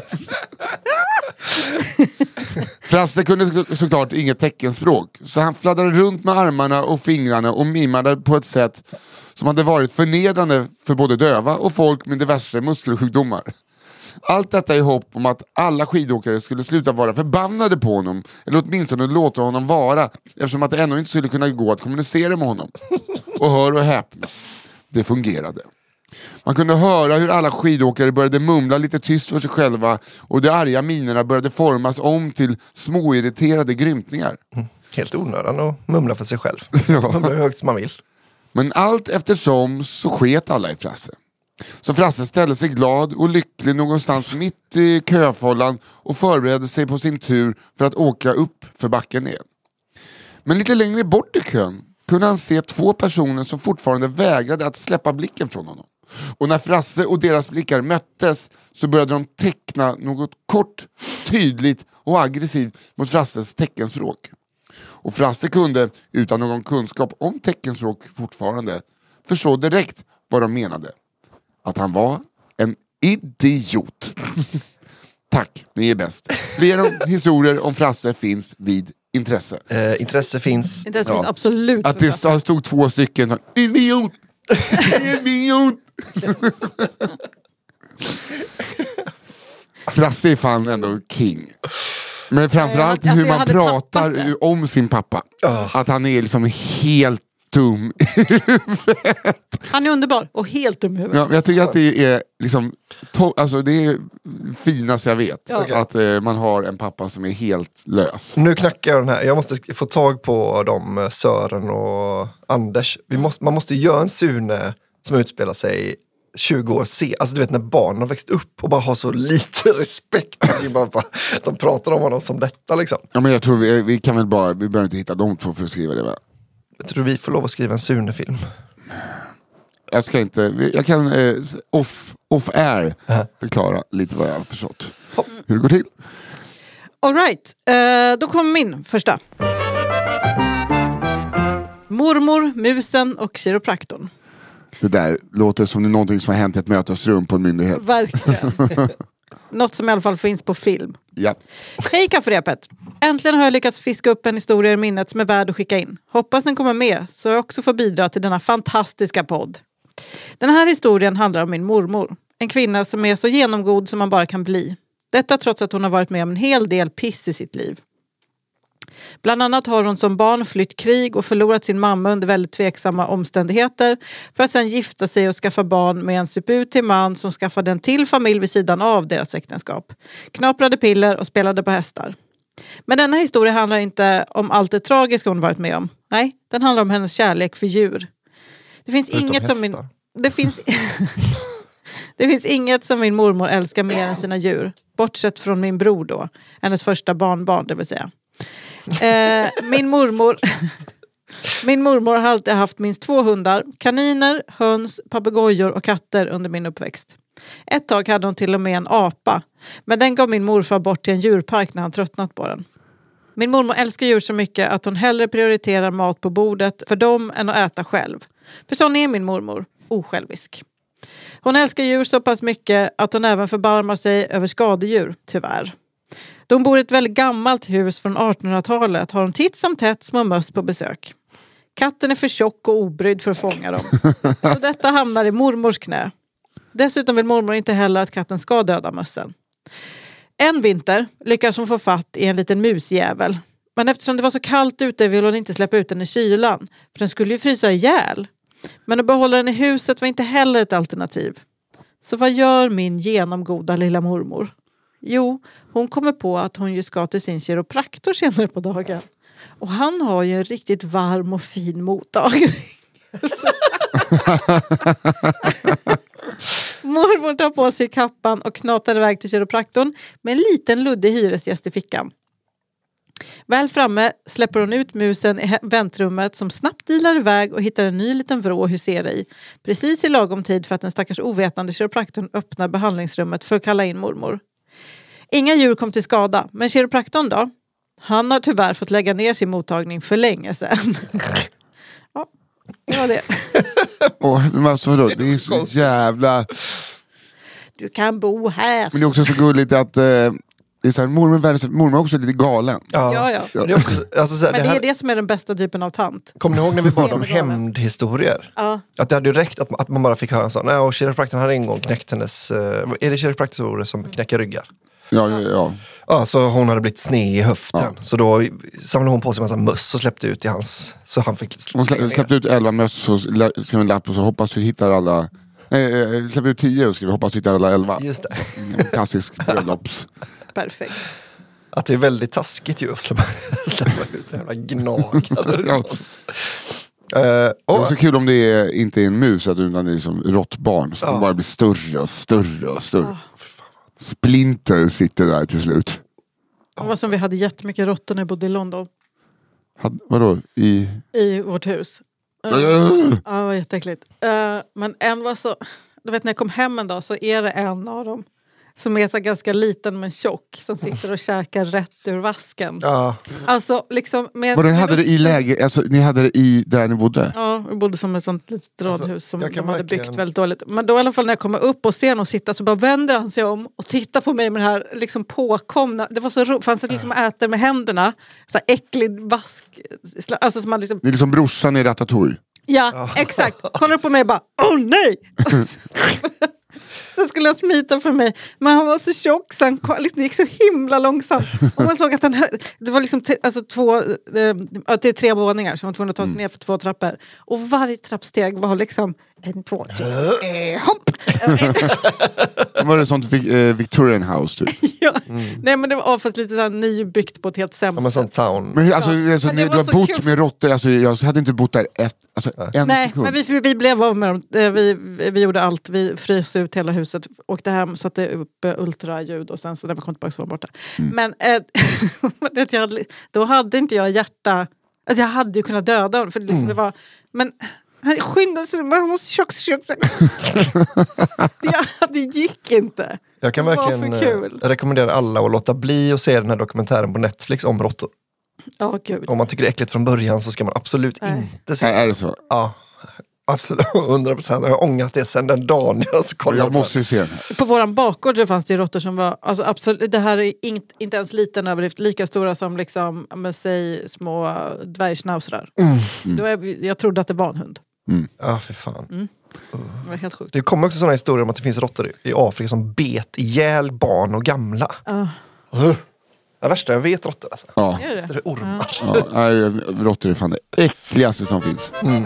Frasse kunde så, såklart inget teckenspråk. Så han fladdrade runt med armarna och fingrarna och mimade på ett sätt som hade varit förnedrande för både döva och folk med diverse muskelsjukdomar. Allt detta i hopp om att alla skidåkare skulle sluta vara förbannade på honom, eller åtminstone låta honom vara, eftersom att det ännu inte skulle kunna gå att kommunicera med honom. Och hör och häpna, det fungerade. Man kunde höra hur alla skidåkare började mumla lite tyst för sig själva och de arga minerna började formas om till småirriterade grymtningar. Mm. Helt onödan att mumla för sig själv. Ja. Mumla hur högt som man vill. Men allt eftersom så sket alla i Frasse. Så Frasse ställde sig glad och lycklig någonstans mitt i köfållan och förberedde sig på sin tur för att åka upp för backen igen. Men lite längre bort i kön kunde han se två personer som fortfarande vägrade att släppa blicken från honom. Och när Frasse och deras blickar möttes så började de teckna något kort, tydligt och aggressivt mot Frasses teckenspråk. Och Frasse kunde, utan någon kunskap om teckenspråk fortfarande, förstå direkt vad de menade. Att han var en idiot. Tack, ni är bäst. Fler historier om Frasse finns vid intresse. Eh, intresse finns. Intresse ja. finns absolut. Att det stod två stycken. Idiot! Idiot! Frasse är fan ändå king. Men framförallt alltså, hur man pratar om sin pappa. Oh. Att han är liksom helt dum i huvudet. Han är underbar och helt dum i huvudet. Ja, jag tycker att det är liksom to- alltså det är finast jag vet. Ja. Att eh, man har en pappa som är helt lös. Nu knackar jag den här. Jag måste få tag på dem, Sören och Anders. Vi måste, man måste göra en Sune som utspelar sig tjugo år se. Alltså du vet när barnen har växt upp och bara har så lite respekt. De pratar om honom som detta liksom. Ja, men jag tror vi, vi kan väl bara, vi behöver inte hitta de två för att skriva det, va? Jag tror vi får lov att skriva en Sune-film. Jag ska inte, jag kan eh, off, off air förklara lite vad jag har förstått. Hopp. Hur det går till. All right, uh, då kommer min första. Mormor, musen och kiropraktorn. Det där låter som det är någonting som har hänt i ett mötesrum på en myndighet. Verkligen. Något som i alla fall finns på film. Ja. Hej kafferepet. Äntligen har jag lyckats fiska upp en historia i minnet som är värd att skicka in. Hoppas den kommer med så jag också får bidra till denna fantastiska podd. Den här historien handlar om min mormor. En kvinna som är så genomgod som man bara kan bli. Detta trots att hon har varit med om en hel del piss i sitt liv. Bland annat har hon som barn flytt krig och förlorat sin mamma under väldigt tveksamma omständigheter för att sedan gifta sig och skaffa barn med en suputig man som skaffade en till familj vid sidan av deras äktenskap. Knaprade piller och spelade på hästar. Men denna historia handlar inte om allt det tragiska hon varit med om. Nej, den handlar om hennes kärlek för djur. Det finns Förutom inget som min... Det finns... det finns inget som min mormor älskar mer än sina djur. Bortsett från min bror då. Hennes första barnbarn, det vill säga. Eh, min mormor... Min mormor har alltid haft minst två hundar, kaniner, höns, papegojor och katter under min uppväxt. Ett tag hade hon till och med en apa, men den gav min morfar bort till en djurpark när han tröttnat på den. Min mormor älskar djur så mycket att hon hellre prioriterar mat på bordet för dem än att äta själv. För sån är min mormor, osjälvisk. Hon älskar djur så pass mycket att hon även förbarmar sig över skadedjur, tyvärr. Då hon bor i ett väldigt gammalt hus från artonhundratalet har hon titt som tätt små möss på besök. Katten är för tjock och obrydd för att fånga dem. Så detta hamnar i mormors knä. Dessutom vill mormor inte heller att katten ska döda mössen. En vinter lyckas hon få fatt i en liten musjävel. Men eftersom det var så kallt ute vill hon inte släppa ut den i kylan. För den skulle ju frysa ihjäl. Men att behålla den i huset var inte heller ett alternativ. Så vad gör min genomgoda lilla mormor? Jo, hon kommer på att hon ju ska till sin kiropraktor senare på dagen. Och han har ju en riktigt varm och fin mottagning. Mormor tar på sig kappan och knatar iväg till kiropraktorn med en liten luddig hyresgäst i fickan. Väl framme släpper hon ut musen i väntrummet som snabbt dilar iväg och hittar en ny liten vrå att husera i. Precis i lagom tid för att den stackars ovetande kiropraktorn öppnar behandlingsrummet för att kalla in mormor. Inga djur kom till skada, men kiropraktorn då? Han har tyvärr fått lägga ner sin mottagning för länge sedan. Ja, det var det. Åh, men alltså vadå? Det är så jävla... Du kan bo här. Men det är också så gulligt att... Eh... Det är så här, mormor, världens, mormor är också lite galen. Ja, ja. ja. Men det är, också, alltså så här, men det, det här, är det som är den bästa typen av tant. kommer ni ihåg när vi bad om hämndhistorier? Ja. Att det hade ju räckt att, att man bara fick höra en sån. Nej, och kiropraktorn hade en gång knäckt hennes... Uh, är det kiropraktorer som knäcker ryggar? Ja, ja, ja. Ja, så hon hade blivit sned i höften. Ja. Så då samlade hon på sig en massa möss och släppte ut i hans... Så han fick hon slä, släppte ut elva möss och skrev en lapp och så hoppas vi hittar alla... Nej, släppte ut tio och skrev hoppas vi hittar alla elva. Just det. Klassisk bröllops. Perfekt. Att det är väldigt taskigt ju att släppa, släppa ut en jävla gnagare. Ja. uh, Det är så kul om det är, inte är en mus utan det är liksom råttbarn som ja. bara blir större och större och större. Oh. Splinter sitter där till slut. Det var som vi hade jättemycket råttor när jag bodde i London. Had, vadå? I... I vårt hus. Uh, uh. Ja, det var jätteäckligt. Uh, men en var så... Du vet när jag kom hem en dag så är det en av dem som är så ganska liten men tjock som sitter och käkar rätt ur vasken. Ja. Alltså liksom med, och den hade det i läge, alltså ni hade det i där ni bodde? Ja, vi bodde som ett sånt litet radhus alltså, som de hade byggt en... väldigt dåligt. Men då i alla fall när jag kommer upp och ser honom sitta så bara vänder han sig om och tittar på mig med det här liksom påkomna. Det var så roligt, fanns det liksom äter med händerna så här äcklig vask. Alltså som man liksom... Det är liksom brorsan i Ratatouille. Ja, oh. exakt. Kollar på mig och bara, åh nej! Så skulle han smita för mig. Men han var så tjock så han liksom, det gick så himla långsamt. Och man såg att han, det var liksom t- alltså två, eh, det är tre våningar som man var tvungen att ta sig ner för två trappor. Och varje trappsteg var liksom en, två, tre, eh, hopp! Var det sånt eh, Victorian House typ? Ja, mm. nej men det var fast lite så här nybyggt på ett helt sämst. Ja, men sån town. Men alltså, ja. alltså men ni, du har bott kul. Med råttor, alltså jag hade inte bott där ett, alltså, en nej, sekund. men vi, vi blev av med dem. Vi, vi gjorde allt. Vi frös ut hela huset. Åkte hem, satte upp ultraljud och sen så när vi kom tillbaka så var borta. Mm. Men äh, jag hade, då hade inte jag hjärta. Alltså, jag hade ju kunnat döda honom. För liksom mm. det var, men han skyndade sig. Man måste tjock, tjock, tjock. Det gick inte. Jag kan verkligen rekommendera alla att låta bli och se den här dokumentären på Netflix om råttor. Oh, gud. Om man tycker det är äckligt från början så ska man absolut Nej. inte se. Nej, är det så? Ja, absolut. hundra procent. Jag har ångrat det sen den dagen jag ska Jag måste ju se den. På våran bakgård så fanns det ju råttor som var, alltså absolut, det här är inte, inte ens liten överdrift, lika stora som liksom, med sig små dvärgschnauzrar. Mm. Mm. Jag, jag trodde att det var en hund. Mm. Ja, för fan. Mm. Det var helt sjukt. Det kommer också sådana historier om att det finns råttor i Afrika som bet ihjäl barn och gamla. Uh. Uh. Det värsta jag vet råttor alltså. Ja. Det är det. Ormar. Ja. Ja, råttor är fan det äckligaste som finns. Mm.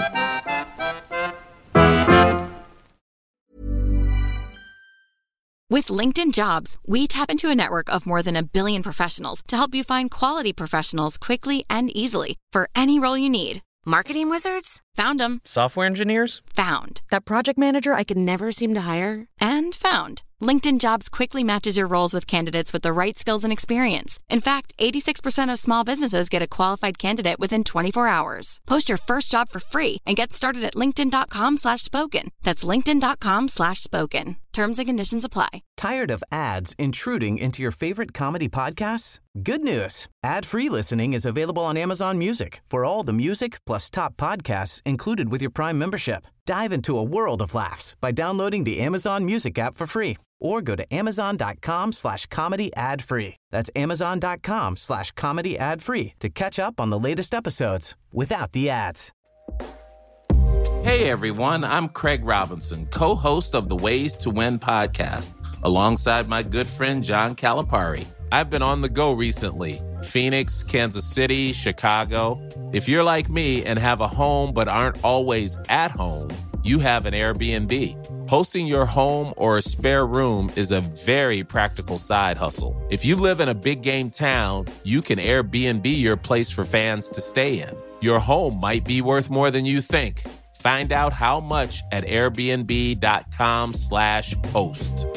With LinkedIn Jobs, we tap into a network of more than a billion professionals to help you find quality professionals quickly and easily for any role you need. Marketing wizards? Found them. Software engineers? Found. That project manager I could never seem to hire? And found. LinkedIn Jobs quickly matches your roles with candidates with the right skills and experience. In fact, eighty-six percent of small businesses get a qualified candidate within twenty-four hours. Post your first job for free and get started at linkedin.com slash spoken. That's linkedin.com slash spoken. Terms and conditions apply. Tired of ads intruding into your favorite comedy podcasts? Good news. Ad-free listening is available on Amazon Music for all the music plus top podcasts included with your Prime membership. Dive into a world of laughs by downloading the Amazon Music app for free or go to amazon.com slash comedy ad free. That's amazon.com slash comedy ad free to catch up on the latest episodes without the ads. Hey everyone, I'm Craig Robinson, co-host of the Ways to Win podcast, alongside my good friend John Calipari. I've been on the go recently. Phoenix, Kansas City, Chicago. If you're like me and have a home but aren't always at home, you have an Airbnb. Hosting your home or a spare room is a very practical side hustle. If you live in a big game town, you can Airbnb your place for fans to stay in. Your home might be worth more than you think. Find out how much at airbnb.com slash host.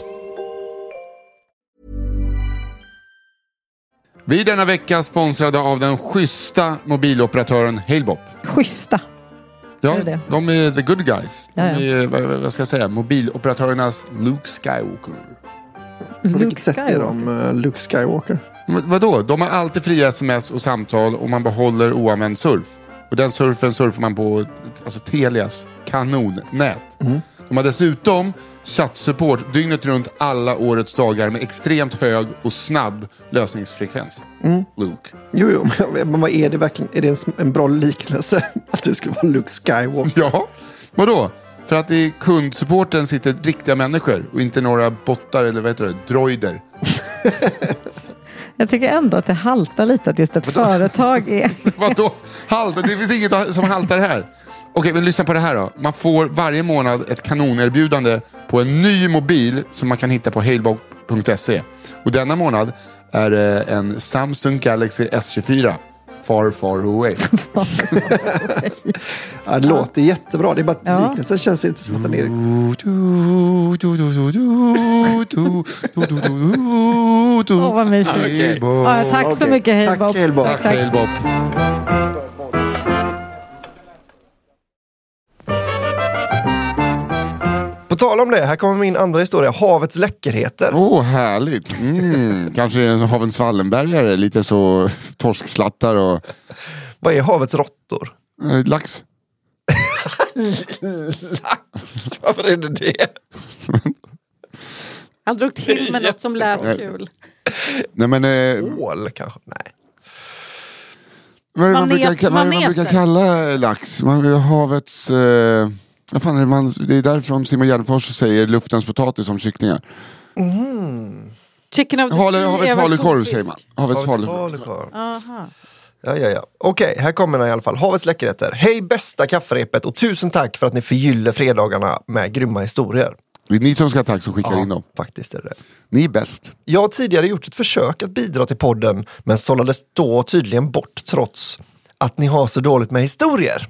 Vi är denna vecka sponsrade av den schyssta mobiloperatören Halebop. Schyssta. Ja, är det? De är the good guys. De Ja, ja. är, vad, vad ska jag säga, mobiloperatörernas Luke Skywalker. På vilket Luke sätt är de uh, Luke Skywalker? Men vadå? De har alltid fria sms och samtal och man behåller oanvänd surf. Och den surfen surfar man på alltså Telias kanonnät. Mm. De har dessutom chattsupport dygnet runt alla årets dagar med extremt hög och snabb lösningsfrekvens. Mm. Luke. Jo, jo, men vad är det verkligen? Är det en, en bra liknelse att det skulle vara Luke Skywalker? Ja, vadå? För att i kundsupporten sitter riktiga människor och inte några bottar eller vad heter det, droider. Jag tycker ändå att det haltar lite att just ett Vadå? företag är... Vadå? Haltar? Det finns inget som haltar här. Okej, men lyssna på det här då. Man får varje månad ett kanonerbjudande på en ny mobil som man kan hitta på halebop punkt se. Och denna månad är det en Samsung Galaxy S tjugofyra. Far, far away. Ja, det låter jättebra. Det är bara att ja. liknelsen känns inte som att den är... Åh, vad mysigt. Okay. Ja, tack så okay. mycket, Halebop. Tack, Halebop. Tack, tack. Halebop. På tal om det, här kommer min andra historia. Havets läckerheter. Åh, oh, härligt. Mm. Kanske en havens Wallenbergare, lite så torskslattar och... Vad är havets råttor? Eh, lax. Lax? Varför är det det? Han drog till med något som lät kul. Nej, men... Eh... Ål kanske? Nej. Vad man, brukar, man, man brukar kalla lax? Man, havets... Eh... Ja, fan, är det, man, det är därifrån Simon Gärdenfors säger luftens potatis som kycklingar. Mm. Chicken of the Hale, sea havets falukorv säger man. Havets falukorv. Aha. Ja, ja, ja. Okej, här kommer den i alla fall. Havets läckerheter. Hej bästa kafferepet och tusen tack för att ni förgyller fredagarna med grymma historier. Det är ni som ska tack som skickar ja, in dem. Faktiskt är det. Ni är bäst. Jag har tidigare gjort ett försök att bidra till podden men sållades då tydligen bort trots att ni har så dåligt med historier.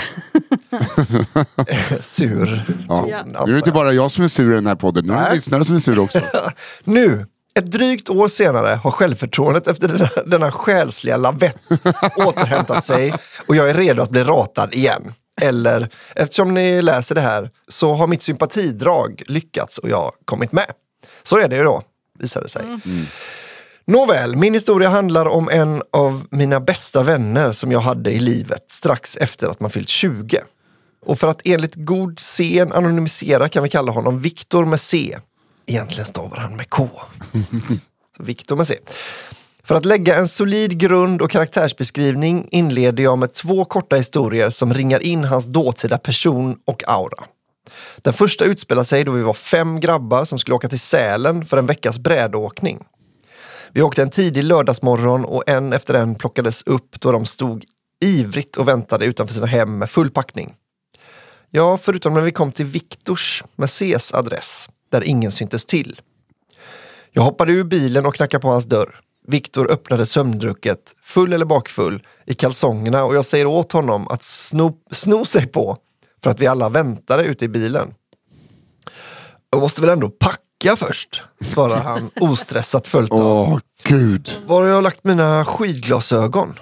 Sur. Ja. Ja. Nu är det inte bara jag som är sur i den här podden. Nu är det lyssnare som är sur också. Nu, ett drygt år senare har självförtroendet efter denna, denna själsliga lavett återhämtat sig och jag är redo att bli ratad igen. Eller, eftersom ni läser det här så har mitt sympatidrag lyckats och jag har kommit med. Så är det ju då, visar det sig. Mm. Nåväl, min historia handlar om en av mina bästa vänner som jag hade i livet strax efter att man fyllt tjugo. Och för att enligt god scen anonymisera kan vi kalla honom Viktor med C. Egentligen stavar han med K. Viktor med C. För att lägga en solid grund och karaktärsbeskrivning inleder jag med två korta historier som ringar in hans dåtida person och aura. Den första utspelar sig då vi var fem grabbar som skulle åka till Sälen för en veckas brädåkning. Vi åkte en tidig lördagsmorgon och en efter en plockades upp då de stod ivrigt och väntade utanför sina hem med full packning. Ja, förutom när vi kom till Viktors med C's adress, där ingen syntes till. Jag hoppade ur bilen och knackade på hans dörr. Viktor öppnade sömndrucket, full eller bakfull, i kalsongerna och jag säger åt honom att sno, sno sig på för att vi alla väntade ute i bilen. Jag måste väl ändå packa först, svarar han ostressat följt av. Åh, gud. Var har jag lagt mina skidglasögon?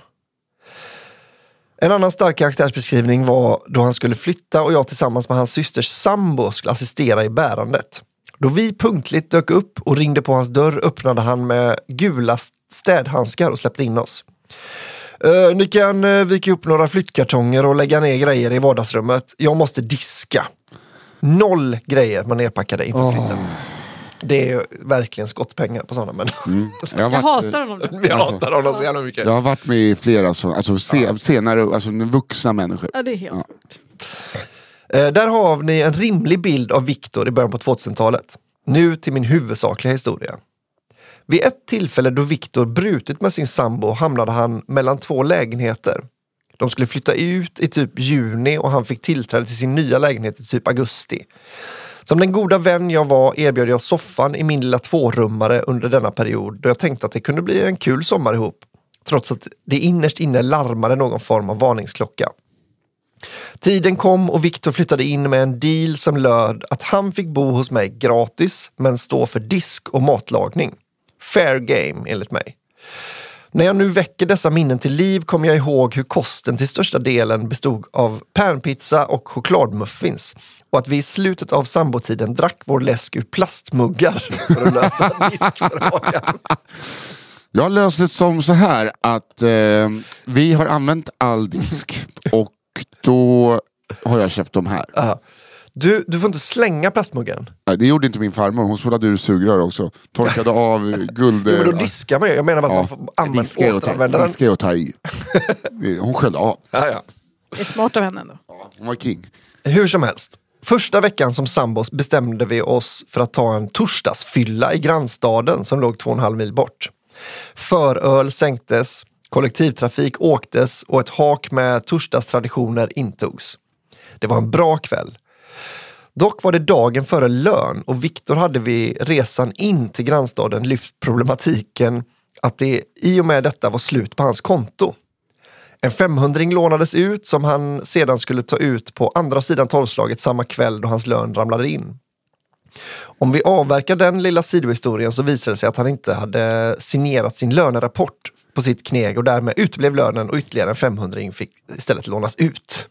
En annan stark karaktärsbeskrivning var då han skulle flytta och jag tillsammans med hans systers sambo skulle assistera i bärandet. Då vi punktligt dök upp och ringde på hans dörr öppnade han med gula städhandskar och släppte in oss. Uh, ni kan uh, vika upp några flyttkartonger och lägga ner grejer i vardagsrummet. Jag måste diska. Noll grejer man nerpackade inför oh. flytten. Det är verkligen skottpengar på sådana människor. Mm. Jag, jag hatar honom. Vi hatar honom så jävla mycket. Jag har varit med i flera så, alltså, se, ja. senare, alltså vuxna människor. Ja, det är helt ja. sjukt. Eh, där har ni en rimlig bild av Viktor i början på tvåtusentalet. Nu till min huvudsakliga historia. Vid ett tillfälle då Viktor brutit med sin sambo hamnade han mellan två lägenheter. De skulle flytta ut i typ juni och han fick tillträde till sin nya lägenhet i typ augusti. Som den goda vän jag var erbjöd jag soffan i min lilla tvårummare under denna period då jag tänkte att det kunde bli en kul sommar ihop. Trots att det innerst inne larmade någon form av varningsklocka. Tiden kom och Viktor flyttade in med en deal som löd att han fick bo hos mig gratis men stå för disk och matlagning. Fair game enligt mig. När jag nu väcker dessa minnen till liv kommer jag ihåg hur kosten till största delen bestod av pärnpizza och chokladmuffins och att vi i slutet av sambotiden drack vår läsk ur plastmuggar för att lösa diskfrågan. Jag löste det som så här att eh, vi har använt all disk och då har jag köpt de här. Aha. Du, du får inte slänga plastmuggen. Nej, det gjorde inte min farmor. Hon spolade ur sugrör också. Torkade av guld. Jo, men då diskar man ju. Jag menar bara att ja, man får använda återanvända den. Diska och ta i. Hon sköljde av. Ja, ja. Det är smart av henne ändå. Ja, hon var king. Hur som helst. Första veckan som sambos bestämde vi oss för att ta en torsdagsfylla i grannstaden som låg två och en halv mil bort. Föröl sänktes, kollektivtrafik åktes och ett hak med torsdagstraditioner intogs. Det var en bra kväll. Dock var det dagen före lön och Viktor hade vid resan in till grannstaden lyft problematiken att det i och med detta var slut på hans konto. En femhundring lånades ut som han sedan skulle ta ut på andra sidan tolvslaget samma kväll då hans lön ramlade in. Om vi avverkar den lilla sidohistorien så visade det sig att han inte hade signerat sin lönerapport på sitt kneg och därmed uteblev lönen och ytterligare en femhundring fick istället lånas ut.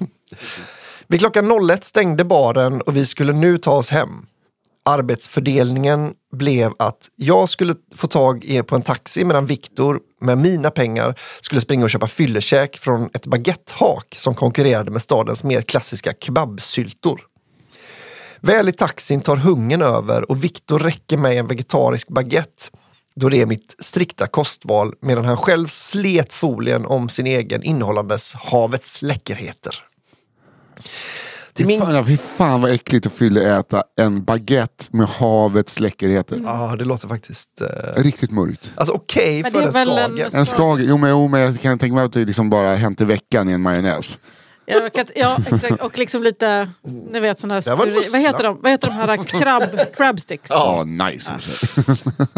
Vid klockan ett stängde baren och vi skulle nu ta oss hem. Arbetsfördelningen blev att jag skulle få tag i på en taxi medan Viktor med mina pengar skulle springa och köpa fyllekäk från ett baguettehak som konkurrerade med stadens mer klassiska kebabsyltor. Väl i taxin tar hungern över och Viktor räcker mig en vegetarisk baguette då det är mitt strikta kostval medan han själv slet folien om sin egen innehållandes havets läckerheter. Till min... fan, ja, fy fan vad äckligt att fylla äta en baguette med havets läckerheter. Ja, mm. Det låter faktiskt... Uh... Riktigt mörkt. Alltså okej okay för en skager. En, en skager, jo men, jo men jag kan tänka mig att det liksom bara hänt i veckan i en majonnäs. Ja, ja, exakt. Och liksom lite, ni vet sådana här, suri, vad heter de? Vad heter de här crab, crab sticks? Ja, oh, nice. Ja.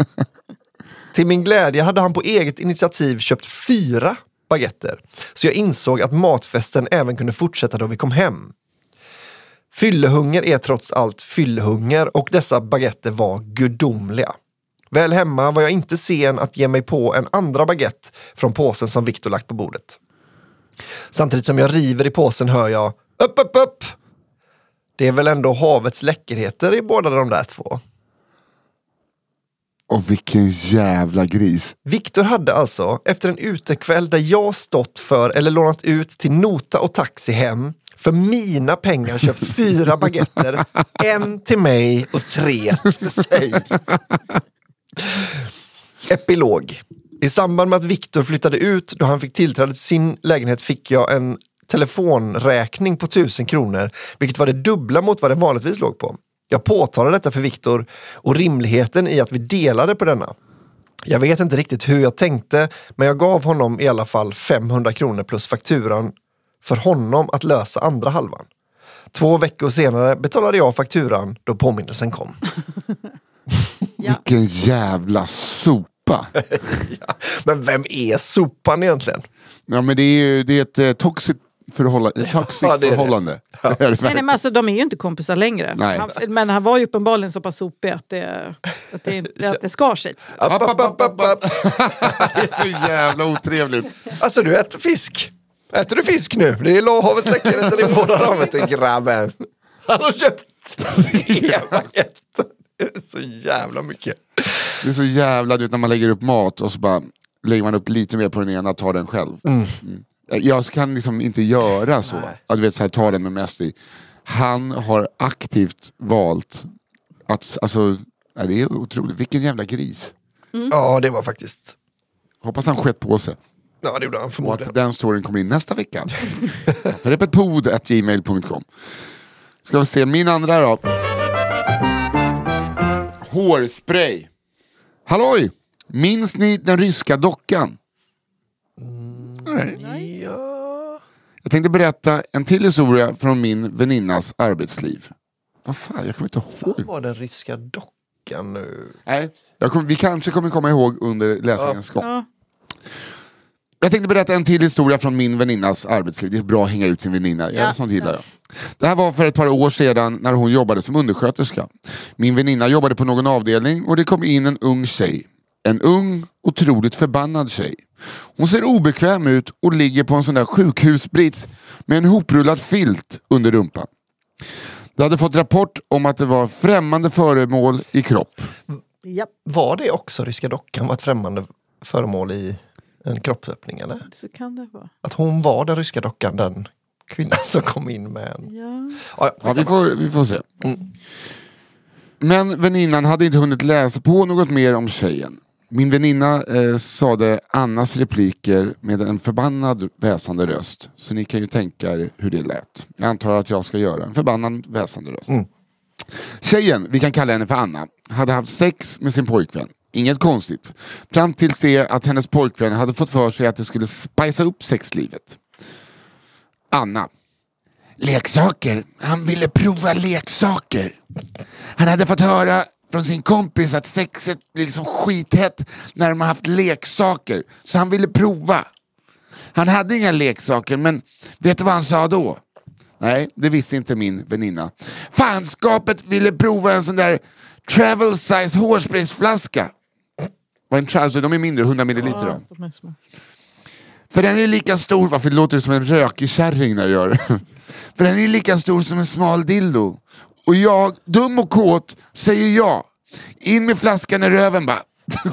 Till min glädje hade han på eget initiativ köpt fyra baguetter. Så jag insåg att matfesten även kunde fortsätta då vi kom hem. Fyllehunger är trots allt fyllehunger och dessa baguetter var gudomliga. Väl hemma var jag inte sen att ge mig på en andra baguette från påsen som Viktor lagt på bordet. Samtidigt som jag river i påsen hör jag upp, upp, upp. Det är väl ändå havets läckerheter i båda de där två. Och vilken jävla gris. Viktor hade alltså, efter en utekväll där jag stått för eller lånat ut till nota och taxi hem, för mina pengar köpt fyra baguetter, en till mig och tre till sig. Epilog. I samband med att Viktor flyttade ut då han fick tillträde till sin lägenhet fick jag en telefonräkning på tusen kronor, vilket var det dubbla mot vad den vanligtvis låg på. Jag påtalade detta för Viktor och rimligheten i att vi delade på denna. Jag vet inte riktigt hur jag tänkte, men jag gav honom i alla fall femhundra kronor plus fakturan för honom att lösa andra halvan. Två veckor senare betalade jag fakturan då påminnelsen kom. Ja. Vilken jävla sopa. sopa. Ja. Men vem är sopan egentligen? Ja, men det är ju det är ett eh, toxic förhållande. Ett toxic Ja, det är det. förhållande. Ja. Det är det Nej, nej, men alltså, de är ju inte kompisar längre. Nej. Han, men han var ju uppenbarligen så pass sopig att det, att det, att det skar sig. App, app, app, app, app. Det är så jävla otrevligt. Alltså du äter fisk. Äter du fisk nu? Det är lovhavets läckerheter i båda ramen till grabben. Han har köpt tre paketer. Det är så jävla mycket. Det är så jävla, du vet, när man lägger upp mat och så bara lägger man upp lite mer på den ena och tar den själv. Mm. Mm. Jag kan liksom inte göra så. Att du vet, så här, ta den med mest i. Han har aktivt valt att, alltså, ja, det är otroligt. Vilken jävla gris. Mm. Ja, det var faktiskt. Hoppas han skett på sig. Ja, det gjorde han Och förmodligen. att den storyn kommer in nästa vecka. repetpod at gmail punkt com. Ska vi se, min andra då. Hårspray. Halloj! Minns ni den ryska dockan? Mm. Ja. Jag tänkte berätta en till historia från min väninnas arbetsliv. Vad fan, jag kommer inte ihåg. Vad var den ryska dockan nu? Nej, jag kom, vi kanske kommer komma ihåg under läsningens gång. Ja. Jag tänkte berätta en till historia från min väninnas arbetsliv. Det är bra att hänga ut sin väninna. Ja. Sånt gillar jag. Det här var för ett par år sedan när hon jobbade som undersköterska. Min väninna jobbade på någon avdelning och det kom in en ung tjej. En ung, otroligt förbannad tjej. Hon ser obekväm ut och ligger på en sån där sjukhusbrits med en hoprullad filt under rumpan. De hade fått rapport om att det var främmande föremål i kropp. Japp. Var det också ryska dockan var ett främmande föremål i en kroppsöppning eller? Så kan det vara. Att hon var den ryska dockan, den kvinnan som kom in med en... Ja. Ja, Ja, vi får, vi får se. Mm. Men väninnan hade inte hunnit läsa på något mer om tjejen. Min väninna eh, sade Annas repliker med en förbannad väsande röst. Så ni kan ju tänka er hur det lät. Jag antar att jag ska göra en förbannad väsande röst. Mm. Tjejen, vi kan kalla henne för Anna, hade haft sex med sin pojkvän. Inget konstigt. Fram tills det att hennes pojkvän hade fått för sig att det skulle spicea upp sexlivet. Anna. Leksaker. Han ville prova leksaker. Han hade fått höra från sin kompis att sexet blir liksom skithett när de har haft leksaker. Så han ville prova. Han hade inga leksaker, men vet du vad han sa då? Nej, det visste inte min väninna. Fanskapet ville prova en sån där travel size hårspraysflaska. Vad en travel, de är mindre, hundra milliliter då. De är små. För den är lika stor, varför låter det som en rökig kärring när jag gör det? För den är lika stor som en smal dildo. Och jag, dum och kåt, säger ja. In med flaskan i röven bara.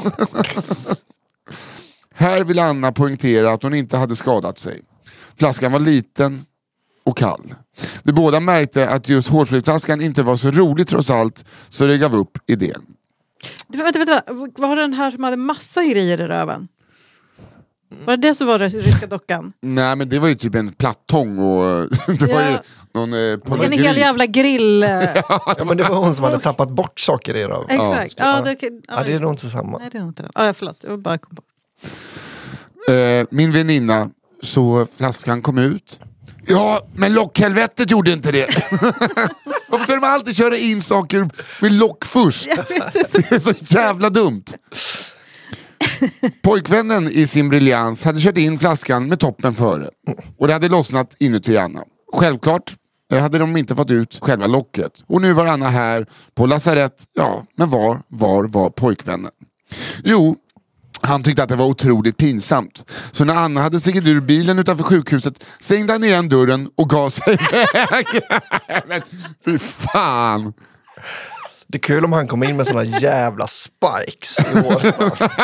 Här vill Anna poängtera att hon inte hade skadat sig. Flaskan var liten och kall. De båda märkte att just hårspraysflaskan inte var så rolig trots allt, så det gav upp idén. Du, vänta, vänta, vad var det den här som hade massa grejer i röven? Var det det som var den ryska dockan? Nej, men det var ju typ en plattång och det var Ja. ju någon eh, En polygri. hel jävla grill. Ja, men det var hon som hade tappat bort saker i röven. Exakt. Ja, det, ja, Ja, det är nog inte samma. Nej, det är nog inte det. Ja, förlåt. Jag bara kom på. Eh, min väninna, så flaskan kom ut. Ja, men lockhelvetet gjorde inte det. Varför ska de alltid köra in saker med lock först? Det är så jävla dumt. Pojkvännen i sin briljans hade kört in flaskan med toppen före. Och det hade lossnat inuti Anna. Självklart hade de inte fått ut själva locket. Och nu var Anna här på lasarett. Ja, men var, var, var pojkvännen? Jo, han tyckte att det var otroligt pinsamt. Så när Anna hade stigit ur bilen utanför sjukhuset stängde han igen dörren och gav sig iväg. Men fy fan. Det är kul om han kommer in med såna jävla spikes i håret.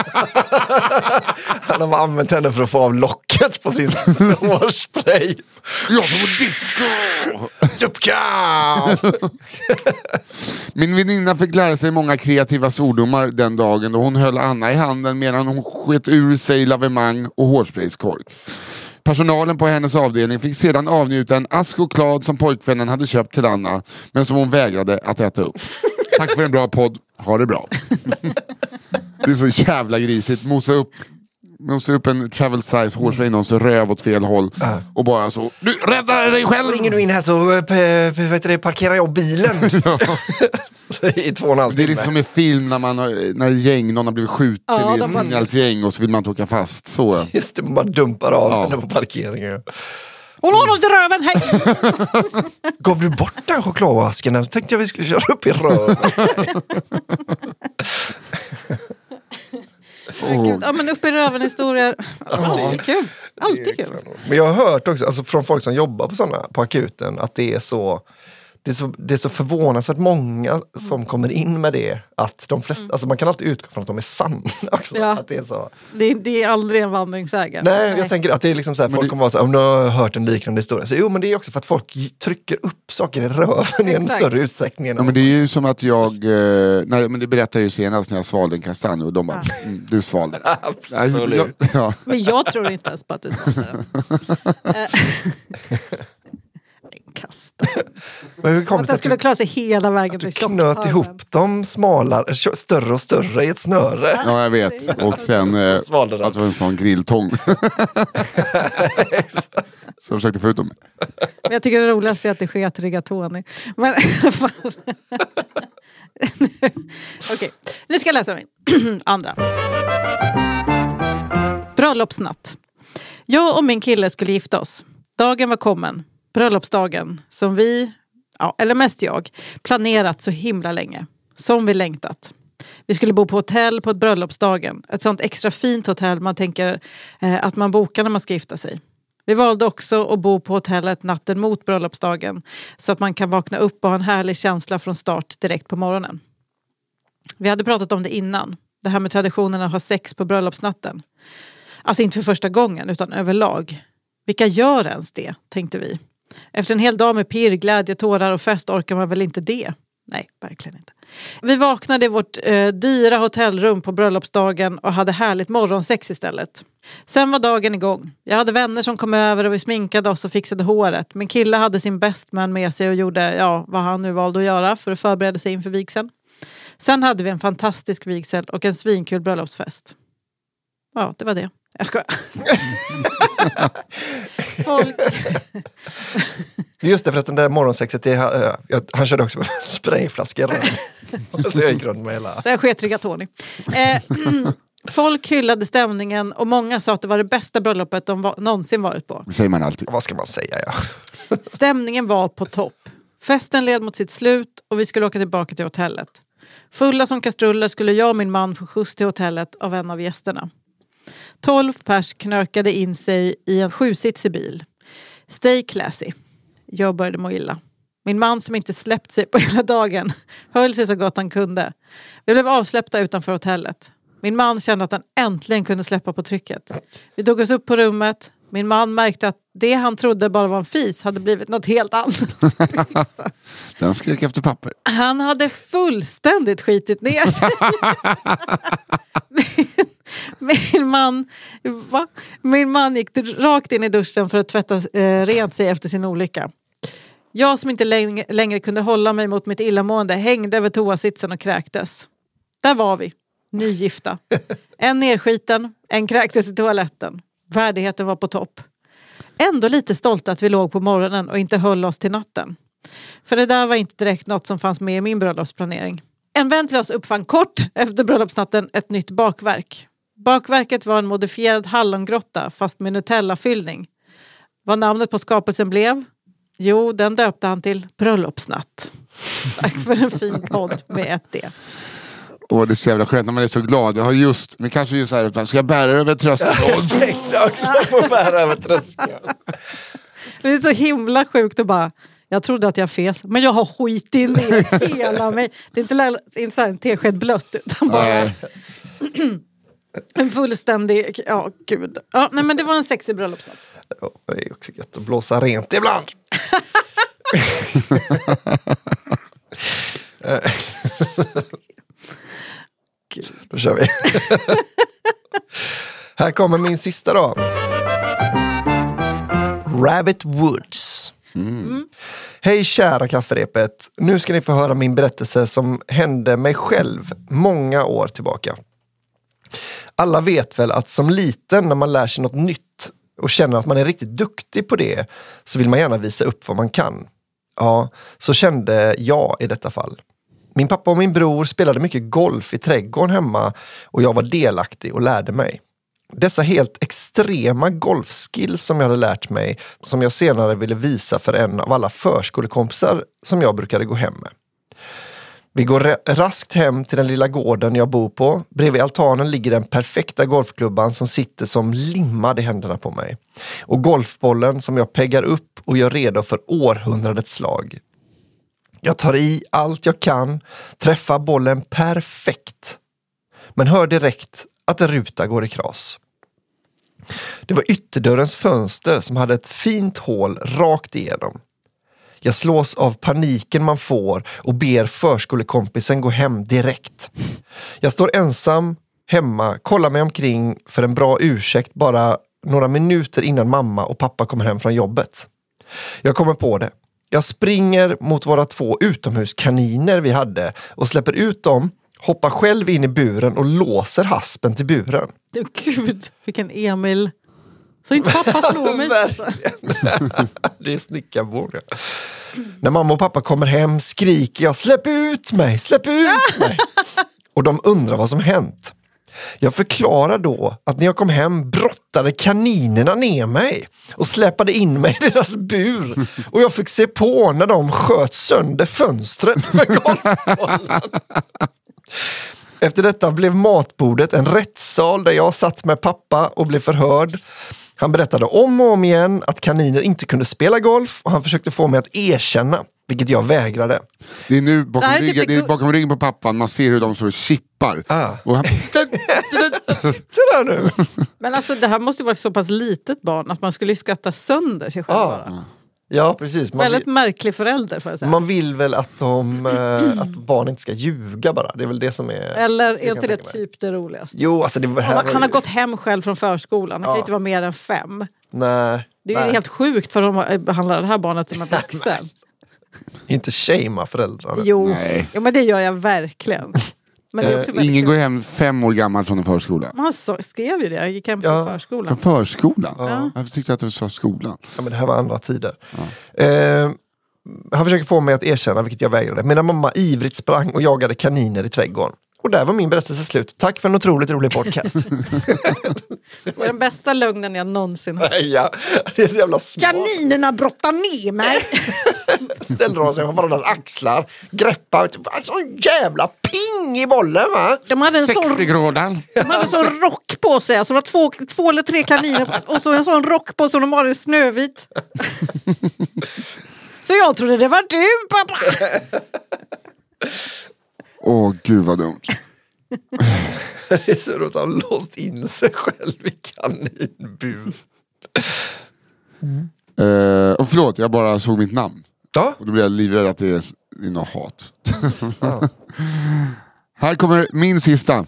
Han har använt henne för att få av locket på sin hårspray. Jag får disco. Tupka! Min väninna fick lära sig många kreativa svordomar den dagen då hon höll Anna i handen medan hon sket ur sig lavemang och hårsprayskork. Personalen på hennes avdelning fick sedan avnjuta en ask choklad som pojkvännen hade köpt till Anna, men som hon vägrade att äta upp. Tack för en bra podd, ha det bra. Det är så jävla grisigt, mosa upp Man ser upp en travel size hårsväng någon så röv åt fel håll. Uh. Och bara så, du rädda dig själv! Ringer du in här så p- p- vet du, parkerar jag bilen. I två och en halv Det är liksom i film när, man har, när gäng, någon har blivit skjuten ja, i ett fingalsgäng och så vill man inte åka fast. Så. Just det, man bara dumpar av ja. henne på parkeringen. Och någon håller röven, hej! Gav du bort den chokladasken? Jag tänkte jag vi skulle köra upp i röven. Oh. Ja, men upp i röven historier. Alltså, det är kul. Alltid kul. Men jag har hört också alltså, från folk som jobbar på sådana på akuten att det är så det är så, det är så förvånansvärt många som kommer in med det att de flesta, mm. alltså man kan alltid utgå från att de är sanna också. Ja. Att det är så. Det, det är aldrig en vandringssägen. Nej, Nej, jag tänker att det är liksom så här, folk det... kommer vara så här, om du har hört en liknande historia. Så, jo, men det är också för att folk trycker upp saker i röven i en större utsträckning. Ja, men det är ju som att jag, eh, när, men det berättade jag ju senast när jag svalde en kastanj och de bara, ja. mm, du svalde den. Absolut. Jag, ja. Men jag tror inte ens på att du svalde den. Kasta. Men hur kom att den skulle klara sig hela vägen till tjocktarmen. Du knöt ihop dem smalare, större och större i ett snöre. Ja, jag vet. Och sen eh, att det var en sån grilltång. Så jag försökte få ut dem. Men jag tycker det roligaste är att det sker till rigatoni. Men okej, okay. Nu ska jag läsa min andra. Bröllopsnatt. Jag och min kille skulle gifta oss. Dagen var kommen. Bröllopsdagen som vi, ja, eller mest jag, planerat så himla länge. Som vi längtat. Vi skulle bo på hotell på ett bröllopsdagen. Ett sånt extra fint hotell man tänker eh, att man bokar när man ska gifta sig. Vi valde också att bo på hotellet natten mot bröllopsdagen. Så att man kan vakna upp och ha en härlig känsla från start direkt på morgonen. Vi hade pratat om det innan. Det här med traditionen att ha sex på bröllopsnatten. Alltså inte för första gången utan överlag. Vilka gör ens det, tänkte vi. Efter en hel dag med pirr, glädje, tårar och fest orkar man väl inte det? Nej, verkligen inte. Vi vaknade i vårt eh, dyra hotellrum på bröllopsdagen och hade härligt morgonsex istället. Sen var dagen igång. Jag hade vänner som kom över och vi sminkade oss och fixade håret. Min kille hade sin bestman med sig och gjorde ja, vad han nu valde att göra för att förbereda sig inför vigseln. Sen hade vi en fantastisk vigsel och en svinkul bröllopsfest. Ja, det var det. Jag skojar. Folk. Just det, förresten, det där morgonsexet, det, uh, jag, han körde också med sprayflaskor. Så jag gick runt med hela... Så jag sket rigatoni. Eh, folk hyllade stämningen och många sa att det var det bästa bröllopet de var, någonsin varit på. Det säger man alltid. Vad ska man säga, ja. Stämningen var på topp. Festen led mot sitt slut och vi skulle åka tillbaka till hotellet. Fulla som kastruller skulle jag och min man få skjuts till hotellet av en av gästerna. Tolv pers knökade in sig i en sjusitsig bil. Stay classy. Jag började må illa. Min man som inte släppt sig på hela dagen höll sig så gott han kunde. Vi blev avsläppta utanför hotellet. Min man kände att han äntligen kunde släppa på trycket. Vi tog oss upp på rummet. Min man märkte att det han trodde bara var en fis hade blivit något helt annat. Den skrek efter papper. Han hade fullständigt skitit ner sig. Min man, va? Min man gick rakt in i duschen för att tvätta eh, rent sig efter sin olycka. Jag som inte längre, längre kunde hålla mig mot mitt illamående hängde över toasitsen och kräktes. Där var vi, nygifta. En nerskiten, en kräktes i toaletten. Värdigheten var på topp. Ändå lite stolt att vi låg på morgonen och inte höll oss till natten. För det där var inte direkt något som fanns med i min bröllopsplanering. En vän till oss uppfann kort efter bröllopsnatten ett nytt bakverk. Bakverket var en modifierad hallongrotta fast med Nutella-fyllning. Vad namnet på skapelsen blev? Jo, den döpte han till bröllopsnatt. Tack för en fin podd med ett D. Åh, det är så jävla skönt när man är så glad. Jag har just, men kanske just så här att man ska bära över tröskeln. Jag tänkte också på bära över tröskeln. Det är så himla sjukt att bara, jag trodde att jag fes, men jag har skit in i hela mig. Det är inte, lä- inte så här en tesked blött, utan bara en fullständig, ja gud. Ja, nej men det var en sexig bröllopsnatt. Ja, det är också gött att blåsa rent ibland. Då kör vi. Här kommer min sista då. Rabbit Woods. Mm. Hej kära kafferepet. Nu ska ni få höra min berättelse som hände mig själv många år tillbaka. Alla vet väl att som liten när man lär sig något nytt och känner att man är riktigt duktig på det så vill man gärna visa upp vad man kan. Ja, så kände jag i detta fall. Min pappa och min bror spelade mycket golf i trädgården hemma och jag var delaktig och lärde mig. Dessa helt extrema golfskills som jag hade lärt mig, som jag senare ville visa för en av alla förskolekompisar som jag brukade gå hem med. Vi går raskt hem till den lilla gården jag bor på. Bredvid altanen ligger den perfekta golfklubban som sitter som limmad i händerna på mig. Och golfbollen som jag peggar upp och gör redo för århundradets slag. Jag tar i allt jag kan, träffar bollen perfekt. Men hör direkt att en ruta går i kras. Det var ytterdörrens fönster som hade ett fint hål rakt igenom. Jag slås av paniken man får och ber förskolekompisen gå hem direkt. Jag står ensam hemma, kollar mig omkring för en bra ursäkt bara några minuter innan mamma och pappa kommer hem från jobbet. Jag kommer på det. Jag springer mot våra två utomhuskaniner vi hade och släpper ut dem, hoppar själv in i buren och låser haspen till buren. Du, gud, vilken Emil. Så inte pappa slår mig. Det är snickarbord. Ja. När mamma och pappa kommer hem skriker jag, släpp ut mig, släpp ut mig. Och de undrar vad som hänt. Jag förklarar då att när jag kom hem brottade kaninerna ner mig och släpade in mig i deras bur. Och jag fick se på när de sköt sönder fönstret med golfbollen. Efter detta blev matbordet en rättssal där jag satt med pappa och blev förhörd. Han berättade om och om igen att kaniner inte kunde spela golf och han försökte få mig att erkänna, vilket jag vägrade. Det är nu bakom, Nej, ryggen, det det är bakom ryggen på pappan, man ser hur de står och chippar. Ah. Och han... Titta nu! Men alltså det här måste ju vara ett så pass litet barn att man skulle skatta sönder sig själv Ah. bara. Ja, precis. Man Väldigt vill, märklig förälder får jag säga. man vill väl att, de, äh, att barn inte ska ljuga bara. Det är väl det som är... Eller ska är jag inte det tänka mig. typ det roligaste? Jo, alltså det här Han, var han har ju- gått hem själv från förskolan. Han kan Ja. ju inte vara mer än fem. Nej, Det är ju nej. helt sjukt för de behandlar det här barnet som en vuxen. Inte shamea föräldrarna. Jo. Nej. jo, men det gör jag verkligen. Men det är också Eh, väldigt ingen kul. går hem fem år gammal från en förskola. Han så, skrev ju det, jag gick hem från Ja. förskolan. Från förskolan? Ja. Jag tyckte att du sa skolan. Ja, men det här var andra tider. Eh, han försöker få mig att erkänna, vilket jag vägrade. Medan mamma ivrigt sprang och jagade kaniner i trädgården. Och där var min berättelse slut. Tack för en otroligt rolig podcast. Det var den bästa lögnen jag någonsin har. Nej, ja, det är så jävla smart. Kaninerna brottar ner mig. Ställde de sig på varandras axlar, greppade, sån jävla ping i bollen va? De hade en sån, sextio-grådan. de hade en sån rock på sig. Alltså det var två, två eller tre kaniner och så en sån rock på som de har i Snövit. Så jag trodde det var du, pappa. Åh, gud vad dumt. Det är så roligt att han låst in sig själv i kaninbur. Eh, och förlåt, jag bara såg mitt namn. Ja, Och då blev jag livrädd att det är, det är något hat. Här kommer min sista.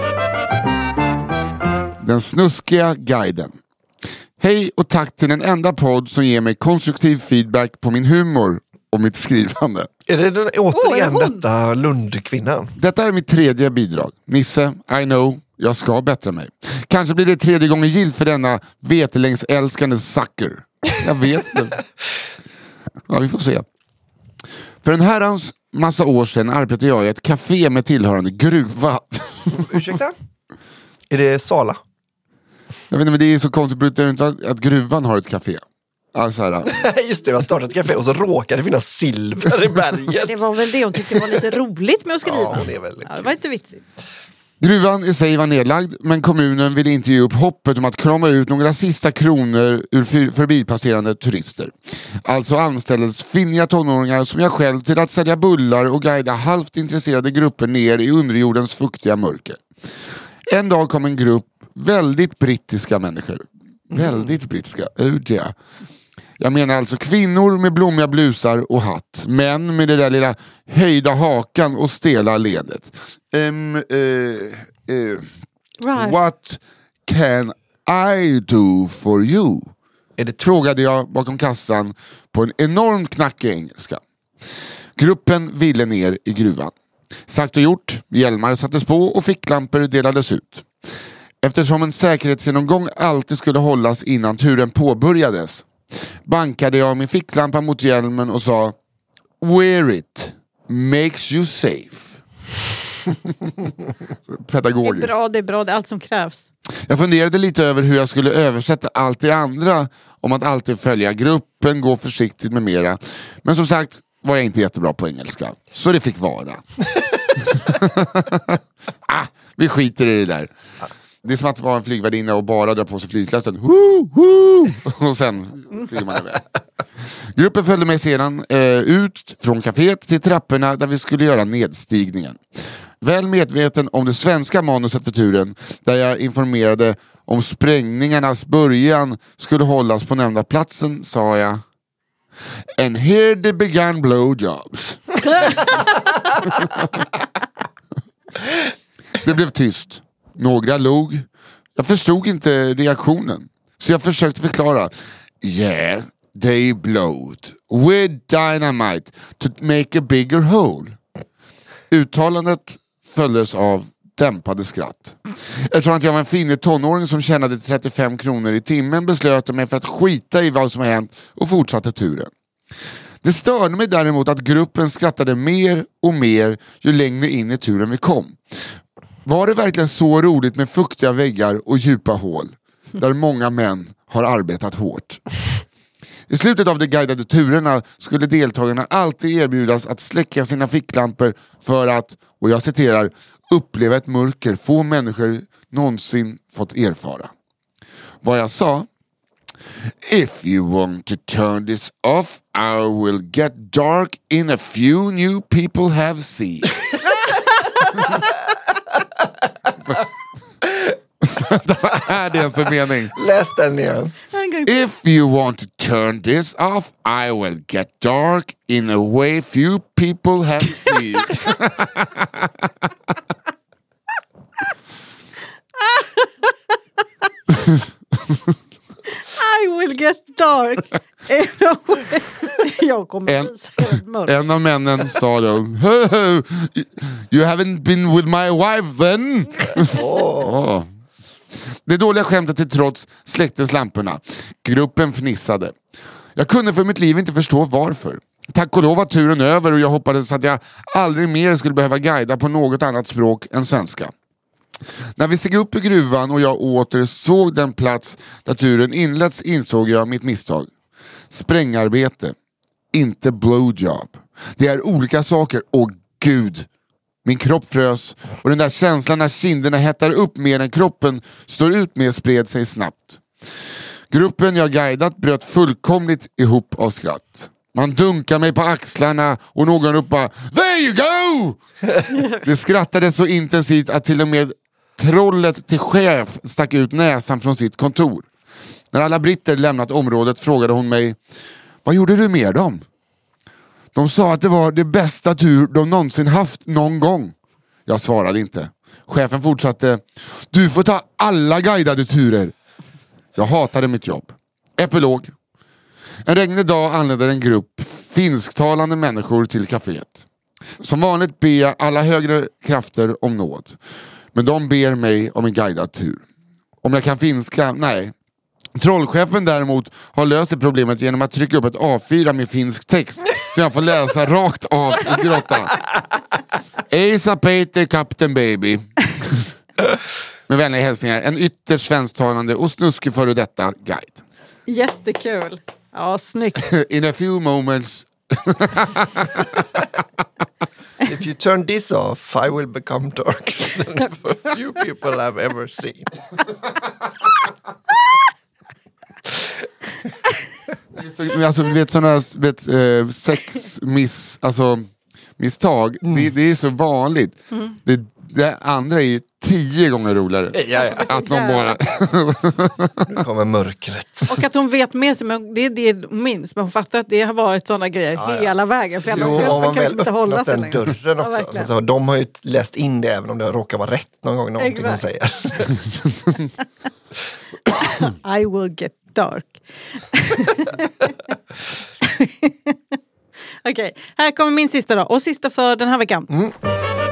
Den snuskiga guiden. Hej och tack till den enda podd som ger mig konstruktiv feedback på min humor och mitt skrivande. är det den, återigen Åh, är det hon? detta Lundkvinnan? Detta är mitt tredje bidrag. Nisse, I know, jag ska bättra mig. Kanske blir det tredje gången gillt för denna vetelängsälskande sucker. Jag vet inte. Ja, vi får se. För en herrans massa år sedan arbetade jag i ett café med tillhörande gruva. Ursäkta? Är det Sala? Jag vet inte, men det är så konstigt, brukar inte att, att gruvan har ett café. Alltså här, Just det, vi har startat ett café och så råkade det finnas silver i berget. Det var väl det hon tyckte var lite roligt med att skriva. Ja, hon är väldigt Ja, det var inte vitsigt. gruvan i sig var nedlagd, men kommunen ville inte ge upp hoppet om att krama ut några sista kronor ur för- förbipasserande turister. Alltså anställdes finniga tonåringar som jag själv till att sälja bullar och guida halvt intresserade grupper ner i underjordens fuktiga mörker. En dag kom en grupp väldigt brittiska människor. Väldigt brittiska, oh yeah. Jag menar alltså kvinnor med blommiga blusar och hatt. Män med det där lilla höjda hakan och stela ledet. Um, uh, uh, Right. What can I do for you? Är det Frågade jag bakom kassan på en enormt knackig engelska. Gruppen ville ner i gruvan. Sagt och gjort, hjälmar sattes på och ficklampor delades ut. Eftersom en säkerhetsgenomgång alltid skulle hållas innan turen påbörjades, bankade jag min ficklampa mot hjälmen och sa: "Wear it, makes you safe." Pedagogiskt. Det är bra, det är bra, det är allt som krävs. Jag funderade lite över hur jag skulle översätta allt det andra om att alltid följa gruppen, gå försiktigt med mera. Men som sagt var jag inte jättebra på engelska, så det fick vara. ah, vi skiter i det där. Det är som att vara en flygvärdinna och bara dra på sig flygklassen. Woo, woo! Och sen flyger man iväg. Gruppen följde mig sedan eh, ut från kaféet till trapporna där vi skulle göra nedstigningen. Väl medveten om det svenska manuset för turen, där jag informerade om sprängningarnas början skulle hållas på nämnda platsen, sa jag: "And here they began blowjobs." Det blev tyst. Några log. Jag förstod inte reaktionen, så jag försökte förklara. "Yeah, they blowed with dynamite to make a bigger hole." Uttalandet följdes av dämpade skratt. Eftersom att jag var en finnig tonåring som tjänade trettiofem kronor i timmen, beslöt jag mig för att skita i vad som har hänt och fortsatte turen. Det störde mig däremot att gruppen skrattade mer och mer ju längre in i turen vi kom. Var det verkligen så roligt med fuktiga väggar och djupa hål där många män har arbetat hårt? I slutet av de guidade turerna skulle deltagarna alltid erbjudas att släcka sina ficklampor för att, och jag citerar, uppleva ett mörker få människor någonsin fått erfara. Vad jag sa: "If you want to turn this off, I will get dark in a few new people have seen." Vad är det för mening? Läs den igen. "If you want to turn this off, I will get dark in a way few people have seen." I will get dark. Jag kommer en, att mörk. en av männen sa då: "You haven't been with my wife then?" Oh. Oh. Det dåliga skämtet till trots släcktes lamporna. Gruppen fnissade. Jag kunde för mitt liv inte förstå varför. Tack och lov var turen över och jag hoppades att jag aldrig mer skulle behöva guida på något annat språk än svenska. När vi steg upp i gruvan och jag åter såg den plats där turen inletts, insåg jag mitt misstag. Sprängarbete, inte blowjob. Det är olika saker. Åh gud. Min kropp frös och den där känslan när kinderna hettar upp mer än kroppen står ut med spred sig snabbt. Gruppen jag guidat bröt fullkomligt ihop av skratt. Man dunkar mig på axlarna och någon ropar: "There you go!" Det skrattade så intensivt att till och med trollet till chef stack ut näsan från sitt kontor. När alla britter lämnat området frågade hon mig: "Vad gjorde du med dem?" De sa att det var det bästa tur de någonsin haft någon gång. Jag svarade inte. Chefen fortsatte: "Du får ta alla guidade turer." Jag hatade mitt jobb. Epilog. En regnig dag anlände en grupp finsktalande människor till kaféet. Som vanligt ber jag alla högre krafter om nåd. Men de ber mig om en guidad tur. Om jag kan finska? Nej. Trollchefen däremot har löst det problemet genom att trycka upp ett A fyra med finsk text så jag får läsa rakt av i grottan. Esa Peter Captain Baby. Med vänliga hälsningar, en ytterst svensktalande och snuskig före detta guide. Jättekul. Ja, snyggt. In a few moments. If you turn this off, I will become darker than a few people have ever seen. Alltså, vet sådana vet, eh, sex miss, alltså, misstag, mm. det, det är så vanligt. Mm. Det, det andra är ju tio gånger roligare. Ja, ja. Att de bara... Nu kommer mörkret. Och att hon vet med sig, men det är det hon minns. Men hon fattar att det har varit sådana grejer ja, ja. hela vägen. För jo, om man väl öppnat den dörren också. Ja, alltså, de har ju läst in det även om det råkar vara rätt någon gång. Någonting de säger. I will get dark. Okej, okay, här kommer min sista då. Och sista för den här veckan. Mm.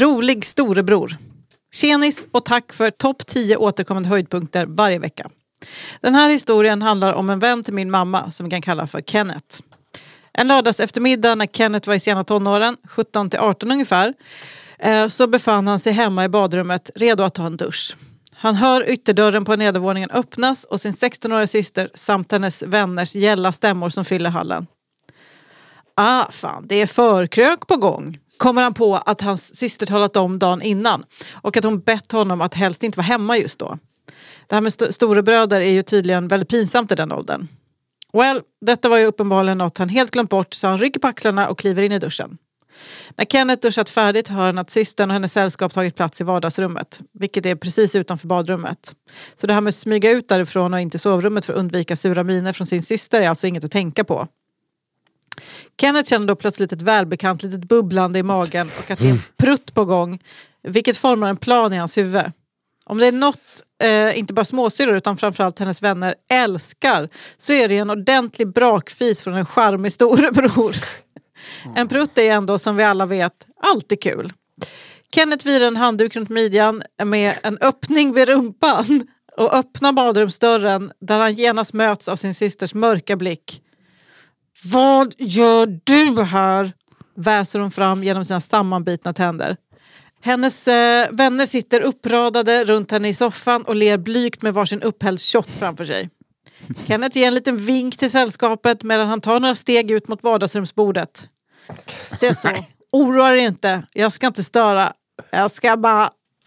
Rolig storebror. Tjenis och tack för topp tio återkommande höjdpunkter varje vecka. Den här historien handlar om en vän till min mamma som vi kan kalla för Kenneth. En lördags eftermiddag när Kenneth var i sena tonåren, sjutton till arton ungefär, så befann han sig hemma i badrummet redo att ta en dusch. Han hör ytterdörren på nedervåningen öppnas och sin sextonåriga syster samt hennes vänners gälla stämmor som fyller hallen. Ah, fan, det är förkrök på gång. Kommer han på att hans syster talat om dagen innan och att hon bett honom att helst inte vara hemma just då. Det här med st- storebröder är ju tydligen väldigt pinsamt i den åldern. Well, detta var ju uppenbarligen något han helt glömt bort, så han rycker på axlarna och kliver in i duschen. När Kenneth duschat färdigt hör han att systern och hennes sällskap tagit plats i vardagsrummet, vilket är precis utanför badrummet. Så det här med att smyga ut därifrån och inte sovrummet för att undvika sura miner från sin syster är alltså inget att tänka på. Kenneth känner då plötsligt ett välbekant litet bubblande i magen och att det är en prutt på gång, vilket formar en plan i hans huvud. Om det är något, eh, inte bara småsyror utan framförallt hennes vänner älskar, så är det en ordentlig brakfis från en charmig storebror. En prutt är ändå, som vi alla vet, alltid kul. Kenneth virar en handduk runt midjan med en öppning vid rumpan och öppnar badrumsdörren där han genast möts av sin systers mörka blick. Vad gör du här? Väser hon fram genom sina sammanbitna tänder. Hennes eh, vänner sitter uppradade runt henne i soffan och ler blygt med varsin upphälld shot framför sig. Kenneth ger en liten vink till sällskapet medan han tar några steg ut mot vardagsrumsbordet. Se så, oroa dig inte. Jag ska inte störa. Jag ska bara...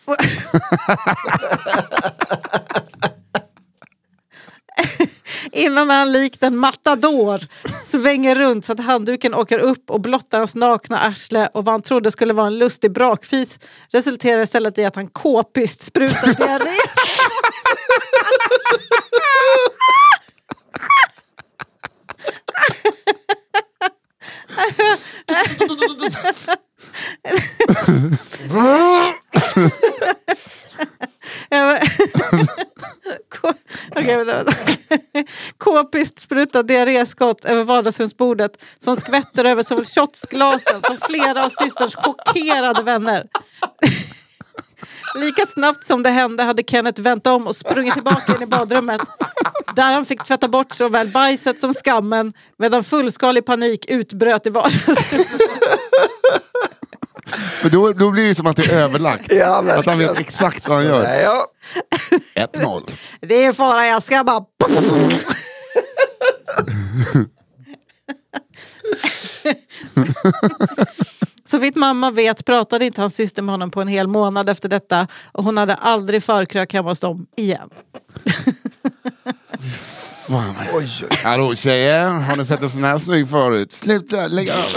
Innan han likt en matador svänger runt så att handduken åker upp och blottar hans nakna arsle, och vad han trodde skulle vara en lustig brakfis resulterar istället i att han kåpist sprutar diarré. Okej, vänta, vänta. Kåpist sprutar diarréskott över vardagsrumsbordet som skvätter över såväl shotsglasen som flera av systerns chockerade vänner. Lika snabbt som det hände hade Kenneth vänt om och sprungit tillbaka in i badrummet, där han fick tvätta bort såväl bajset som skammen medan fullskalig panik utbröt i vardagsrummet. Men då, då blir det som att det är överlagt. Ja, att han vet exakt vad han gör. Nej, ja. ett noll. Det är fara, jag ska bara... Så vitt mamma vet pratade inte hans syster med honom på en hel månad efter detta, och hon hade aldrig förkrök hemma hos dem igen. Fan. Oj, oj. Hallå tjejer, har ni sett en sån här snygg förut? Sluta, lägg av.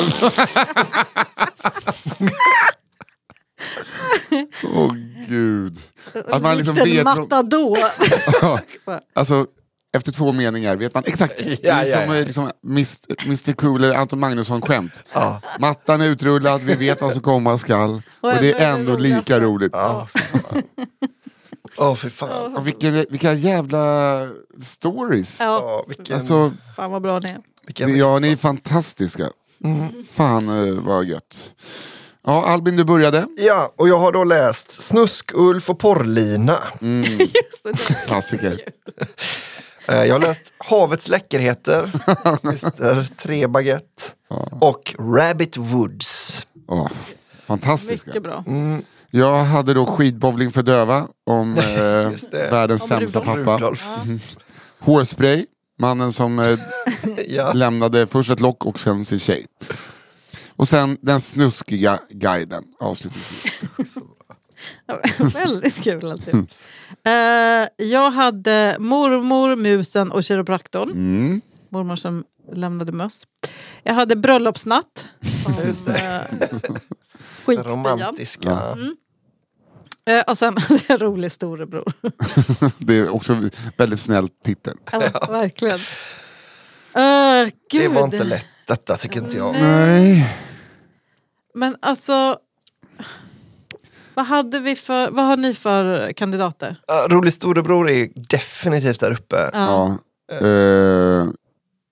Åh oh, gud. Att man liksom vet... matador. Alltså, efter två meningar vet man exakt. Ja, det är ja, som ja. Liksom, mister Cooler, Anton Magnusson-skämt. Ja. Mattan är utrullad, vi vet vad som komma skall. Och det är ändå lika roligt. Ja. Åh, oh, för fan. Och vilka, vilka jävla stories. Ja, Ja, vilken, Alltså, fan vad bra ni är. vilken ja, ni är fantastiska. Mm. Fan eh, vad gött. Ja, Albin, du började. Ja, och jag har då läst Snusk-Ulf och Porrlina. Mm. Just det, det. Klassiker. Eh, Jag har läst Havets läckerheter, mister Tre Baguette och Rabbit Woods. Ja, fantastiska. Mycket bra. Mm. Jag hade då skidbowling för döva om eh, Just det. världens Om sämsta Rudolf. pappa. Rudolf. Hårspray, mannen som eh, Ja. lämnade först ett lock och sen sin tjej. Och sen den snuskiga guiden avslutningsvis. Ja, väldigt kul alltid. Uh, jag hade mormor, musen och kiropraktorn. Mm. Mormor som lämnade möss. Jag hade bröllopsnatt. Just det. Uh, skitspyan. Romantiska. Ja. Mm. Uh, och sen hade jag rolig storebror. Det är också väldigt snäll titel. Ja, verkligen. Uh, gud. Det var inte lätt detta, tycker inte jag. Nej. Men alltså... Vad hade vi för, vad har ni för kandidater? Uh, rolig storebror är definitivt där uppe. Ja. Ja. Uh,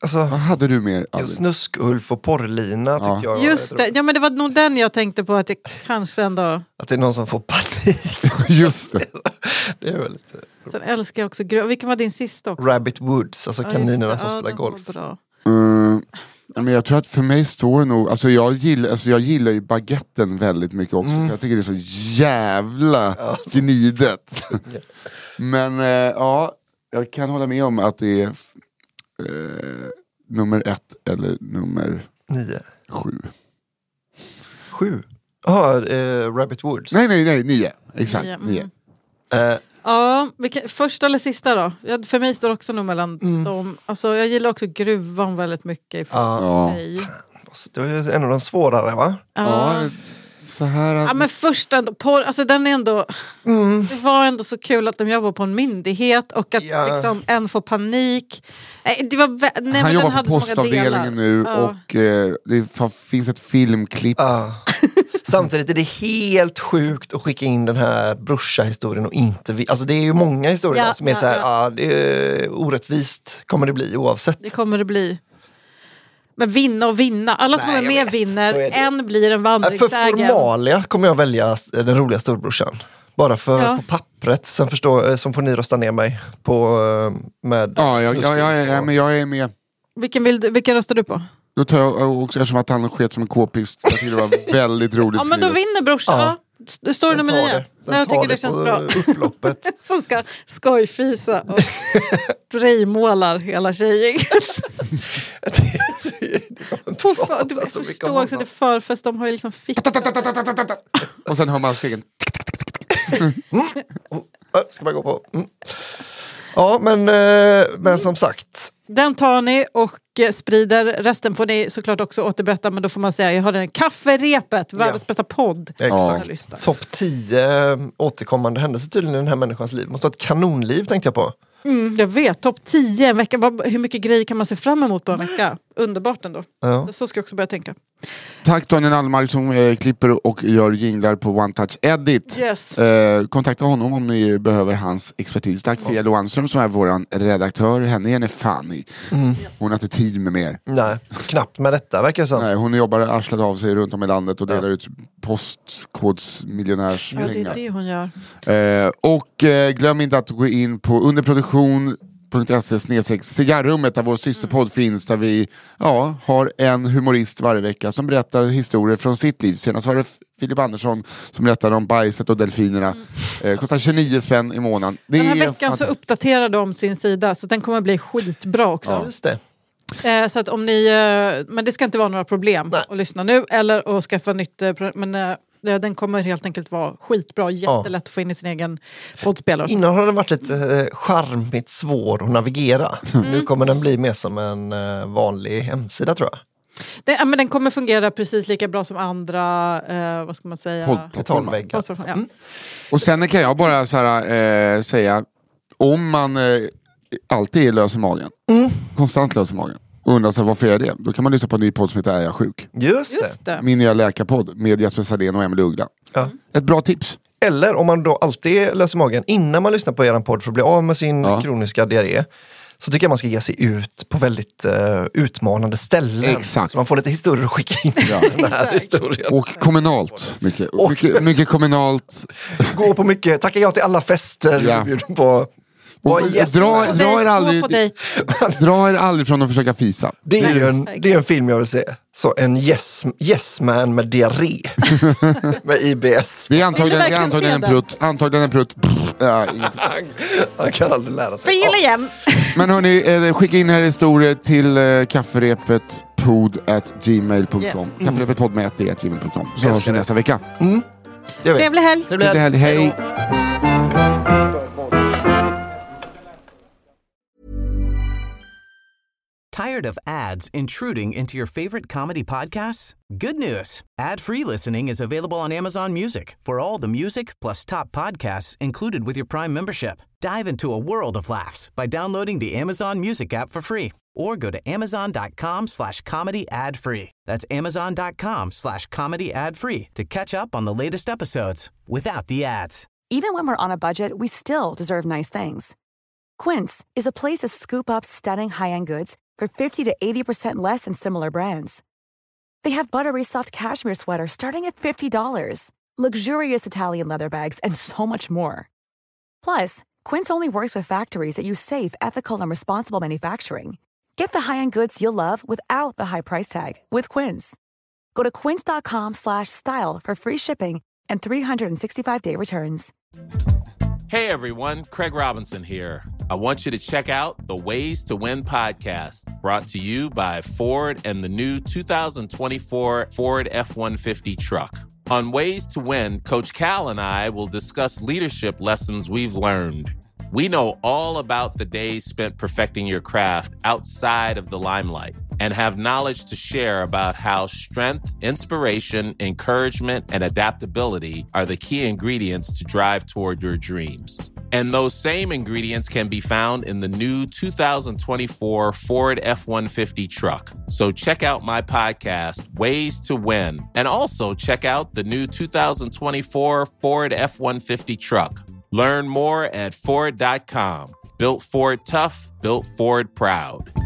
alltså, Vad hade du mer? ja, Snusk-Ulf och Porrlina tycker jag. Just det, ja men det var nog den jag tänkte på att jag kanske ändå... Att det är någon som får panik. Just det. Det är väldigt... Sen älskar jag också grö... Vilken var din sista också? Rabbit Woods, alltså Ja, kaninerna just det. som Ja, spelar den var golf. bra. Mm, men jag tror att för mig står det nog, alltså jag gillar, alltså jag gillar ju baguetten väldigt mycket också. Mm. Jag tycker det är så jävla gnidet. Men eh, ja, jag kan hålla med om att det är eh, nummer ett eller nummer Nio. sju. Sju? Jaha, eh, Rabbit Woods. Nej, nej, nej, nio. Exakt, Nio, mm. nio. Eh, Ja, vilken, första eller sista då? Jag, för mig står det också nog mellan Mm. dem. Alltså, jag gillar också gruvan väldigt mycket i och Ja. för sig. det var ju en av de svårare, va? Ja. Ja, så här... Ja men först ändå, porr, alltså den är ändå, det var ändå så kul att de jobbar på en myndighet och att Ja. liksom en får panik. Nej, det var, vä- nej, men Han den jobbar hade på så många delar. postavdelningen nu Ja. och eh, det fa- finns ett filmklipp. Ja. Samtidigt är det helt sjukt att skicka in den här brorsa-historien och inte vi. Alltså det är ju många historier Ja, som är ja, så här, ja. ja, det är orättvist kommer det bli oavsett. Det kommer det bli. Men vinna och vinna. Alla som Nej, är jag med vet. vinner. Så är det. En blir en För vandringssägen. formalia kommer jag välja den roliga storbrorsan. Bara för Ja. på pappret. Sen förstår, sen får ni rösta ner mig på, eh, med Ja, jag, ja, ja, ja, och- men jag är med. Vilken, vill du, vilken röstar du på? Då tar jag också, eftersom att han sket som en k-pist. Jag tycker det var väldigt roligt Ja men då skrivet. vinner brorsan. Ja. Ja. Det står Den nummer tar nio. det. Den Nej, jag tar tycker det det känns på bra. upploppet. Som ska skojfisa och spraymålar hela tjejen. På för, du Pratar så mycket förstår om också att det är förfest, de har ju liksom fixat. Och sen hör man stegen. Äh, Ska man gå på? Mm. Ja, men, eh, men som sagt. Den tar ni och eh, sprider. Resten får ni såklart också återberätta, men då får man säga jag har den kafferepet, världens Ja. bästa podd. Exakt. Lyssna. Topp tio eh, återkommande händelser tydligen i den här människans liv. Måste ha ett kanonliv tänkte jag på. Mm, jag vet, topp tio en vecka. Vad- Hur mycket grejer kan man se fram emot på en vecka? Underbart ändå. Ja. Så ska jag också börja tänka. Tack Daniel Almark som eh, klipper och gör jinglar på One Touch Edit. Yes. Eh, kontakta honom om ni behöver hans expertis. Tack Fia Loanström som är vår redaktör. Henne är ni fan i. Hon har inte tid med mer. Nej, knappt med detta verkar det som. Nej, hon jobbar arslad av sig runt om i landet och Ja. delar ut postkodsmiljonärs Ja, det är pengar. det hon gör. Eh, och eh, glöm inte att gå in på underproduktion punkt se snedstreck cigarrummet där vår systerpodd finns, där vi ja, har en humorist varje vecka som berättar historier från sitt liv. Senast var det Filip Andersson som berättade om bajset och delfinerna. Eh, kostar tjugonio spänn i månaden. Det Den här är veckan så fantastiskt. uppdaterar de sin sida, så den kommer bli skitbra också. Ja, just det. Eh, så att om ni, eh, men det ska inte vara några problem Nej. att lyssna nu eller att skaffa nytt. Eh, pro- men eh, den kommer helt enkelt vara skitbra, jättelätt att få in i sin egen poddspelare. och så. Innan har den varit lite eh, charmigt svår att navigera. Mm. Nu kommer den bli mer som en eh, vanlig hemsida tror jag. Det, ja, men den kommer fungera precis lika bra som andra, eh, vad ska man säga? Poddplattformar. Betalväggar. Poddplattformar, ja. Och sen kan jag bara så här, eh, säga, om man eh, alltid är lös i magen, Mm. konstant lös i magen, och undrar sig varför är det, då kan man lyssna på en ny podd som heter Är jag sjuk? Just, Just det. det. Min nya läkarpodd med Jesper Sahlén och Emelie Uggla. Ja. Ett bra tips. Eller om man då alltid löser magen innan man lyssnar på er podd för att bli av med sin Ja. kroniska diarré. Så tycker jag man ska ge sig ut på väldigt eh, utmanande ställen. Exakt. Så man får lite historier att skicka in i den här Exakt. historien. Och kommunalt. Mycket, Och- mycket, mycket kommunalt. Gå på mycket, tacka ja till alla fester Ja. du bjuder på. Var Och yes dra, man. dra, er Gå på aldrig, dejt. dra er aldrig från att försöka fisa. Det är ju en, det är en film jag vill se. Så en yes, yes man med diarré. med I B S. Vi är antagligen, Vill du vi är verkligen antagligen en se den? prutt. Antagligen en prutt. Pff, ja, ingen- Han kan aldrig lära sig. Fel igen! Men hörni, eh, skicka in era historier till eh, kafferepet pod at gmail punkt com. Yes. Kafferepet podd med ett d at gmail punkt com. Så Älskar hörs vi det. nästa vecka. Det vet. Trevlig helg! Trevlig Trevlig helg, hej. Tired of ads intruding into your favorite comedy podcasts? Good news. Ad-free listening is available on Amazon Music for all the music plus top podcasts included with your Prime membership. Dive into a world of laughs by downloading the Amazon Music app for free or go to amazon.com slash comedy ad free. That's amazon.com slash comedy ad free to catch up on the latest episodes without the ads. Even when we're on a budget, we still deserve nice things. Quince is a place to scoop up stunning high-end goods for fifty to eighty percent less than similar brands. They have buttery soft cashmere sweaters starting at fifty dollars, luxurious Italian leather bags, and so much more. Plus, Quince only works with factories that use safe, ethical, and responsible manufacturing. Get the high-end goods you'll love without the high price tag with Quince. Go to quince.com slash style for free shipping and three sixty-five day returns. Hey everyone, Craig Robinson here. I want you to check out the Ways to Win podcast, brought to you by Ford and the new two thousand twenty-four Ford F one fifty truck. On Ways to Win, Coach Cal and I will discuss leadership lessons we've learned. We know all about the days spent perfecting your craft outside of the limelight and have knowledge to share about how strength, inspiration, encouragement, and adaptability are the key ingredients to drive toward your dreams. And those same ingredients can be found in the new two thousand twenty-four Ford F one fifty truck. So check out my podcast, Ways to Win, and also check out the new two thousand twenty-four Ford F one fifty truck. Learn more at Ford dot com. Built Ford tough, built Ford proud.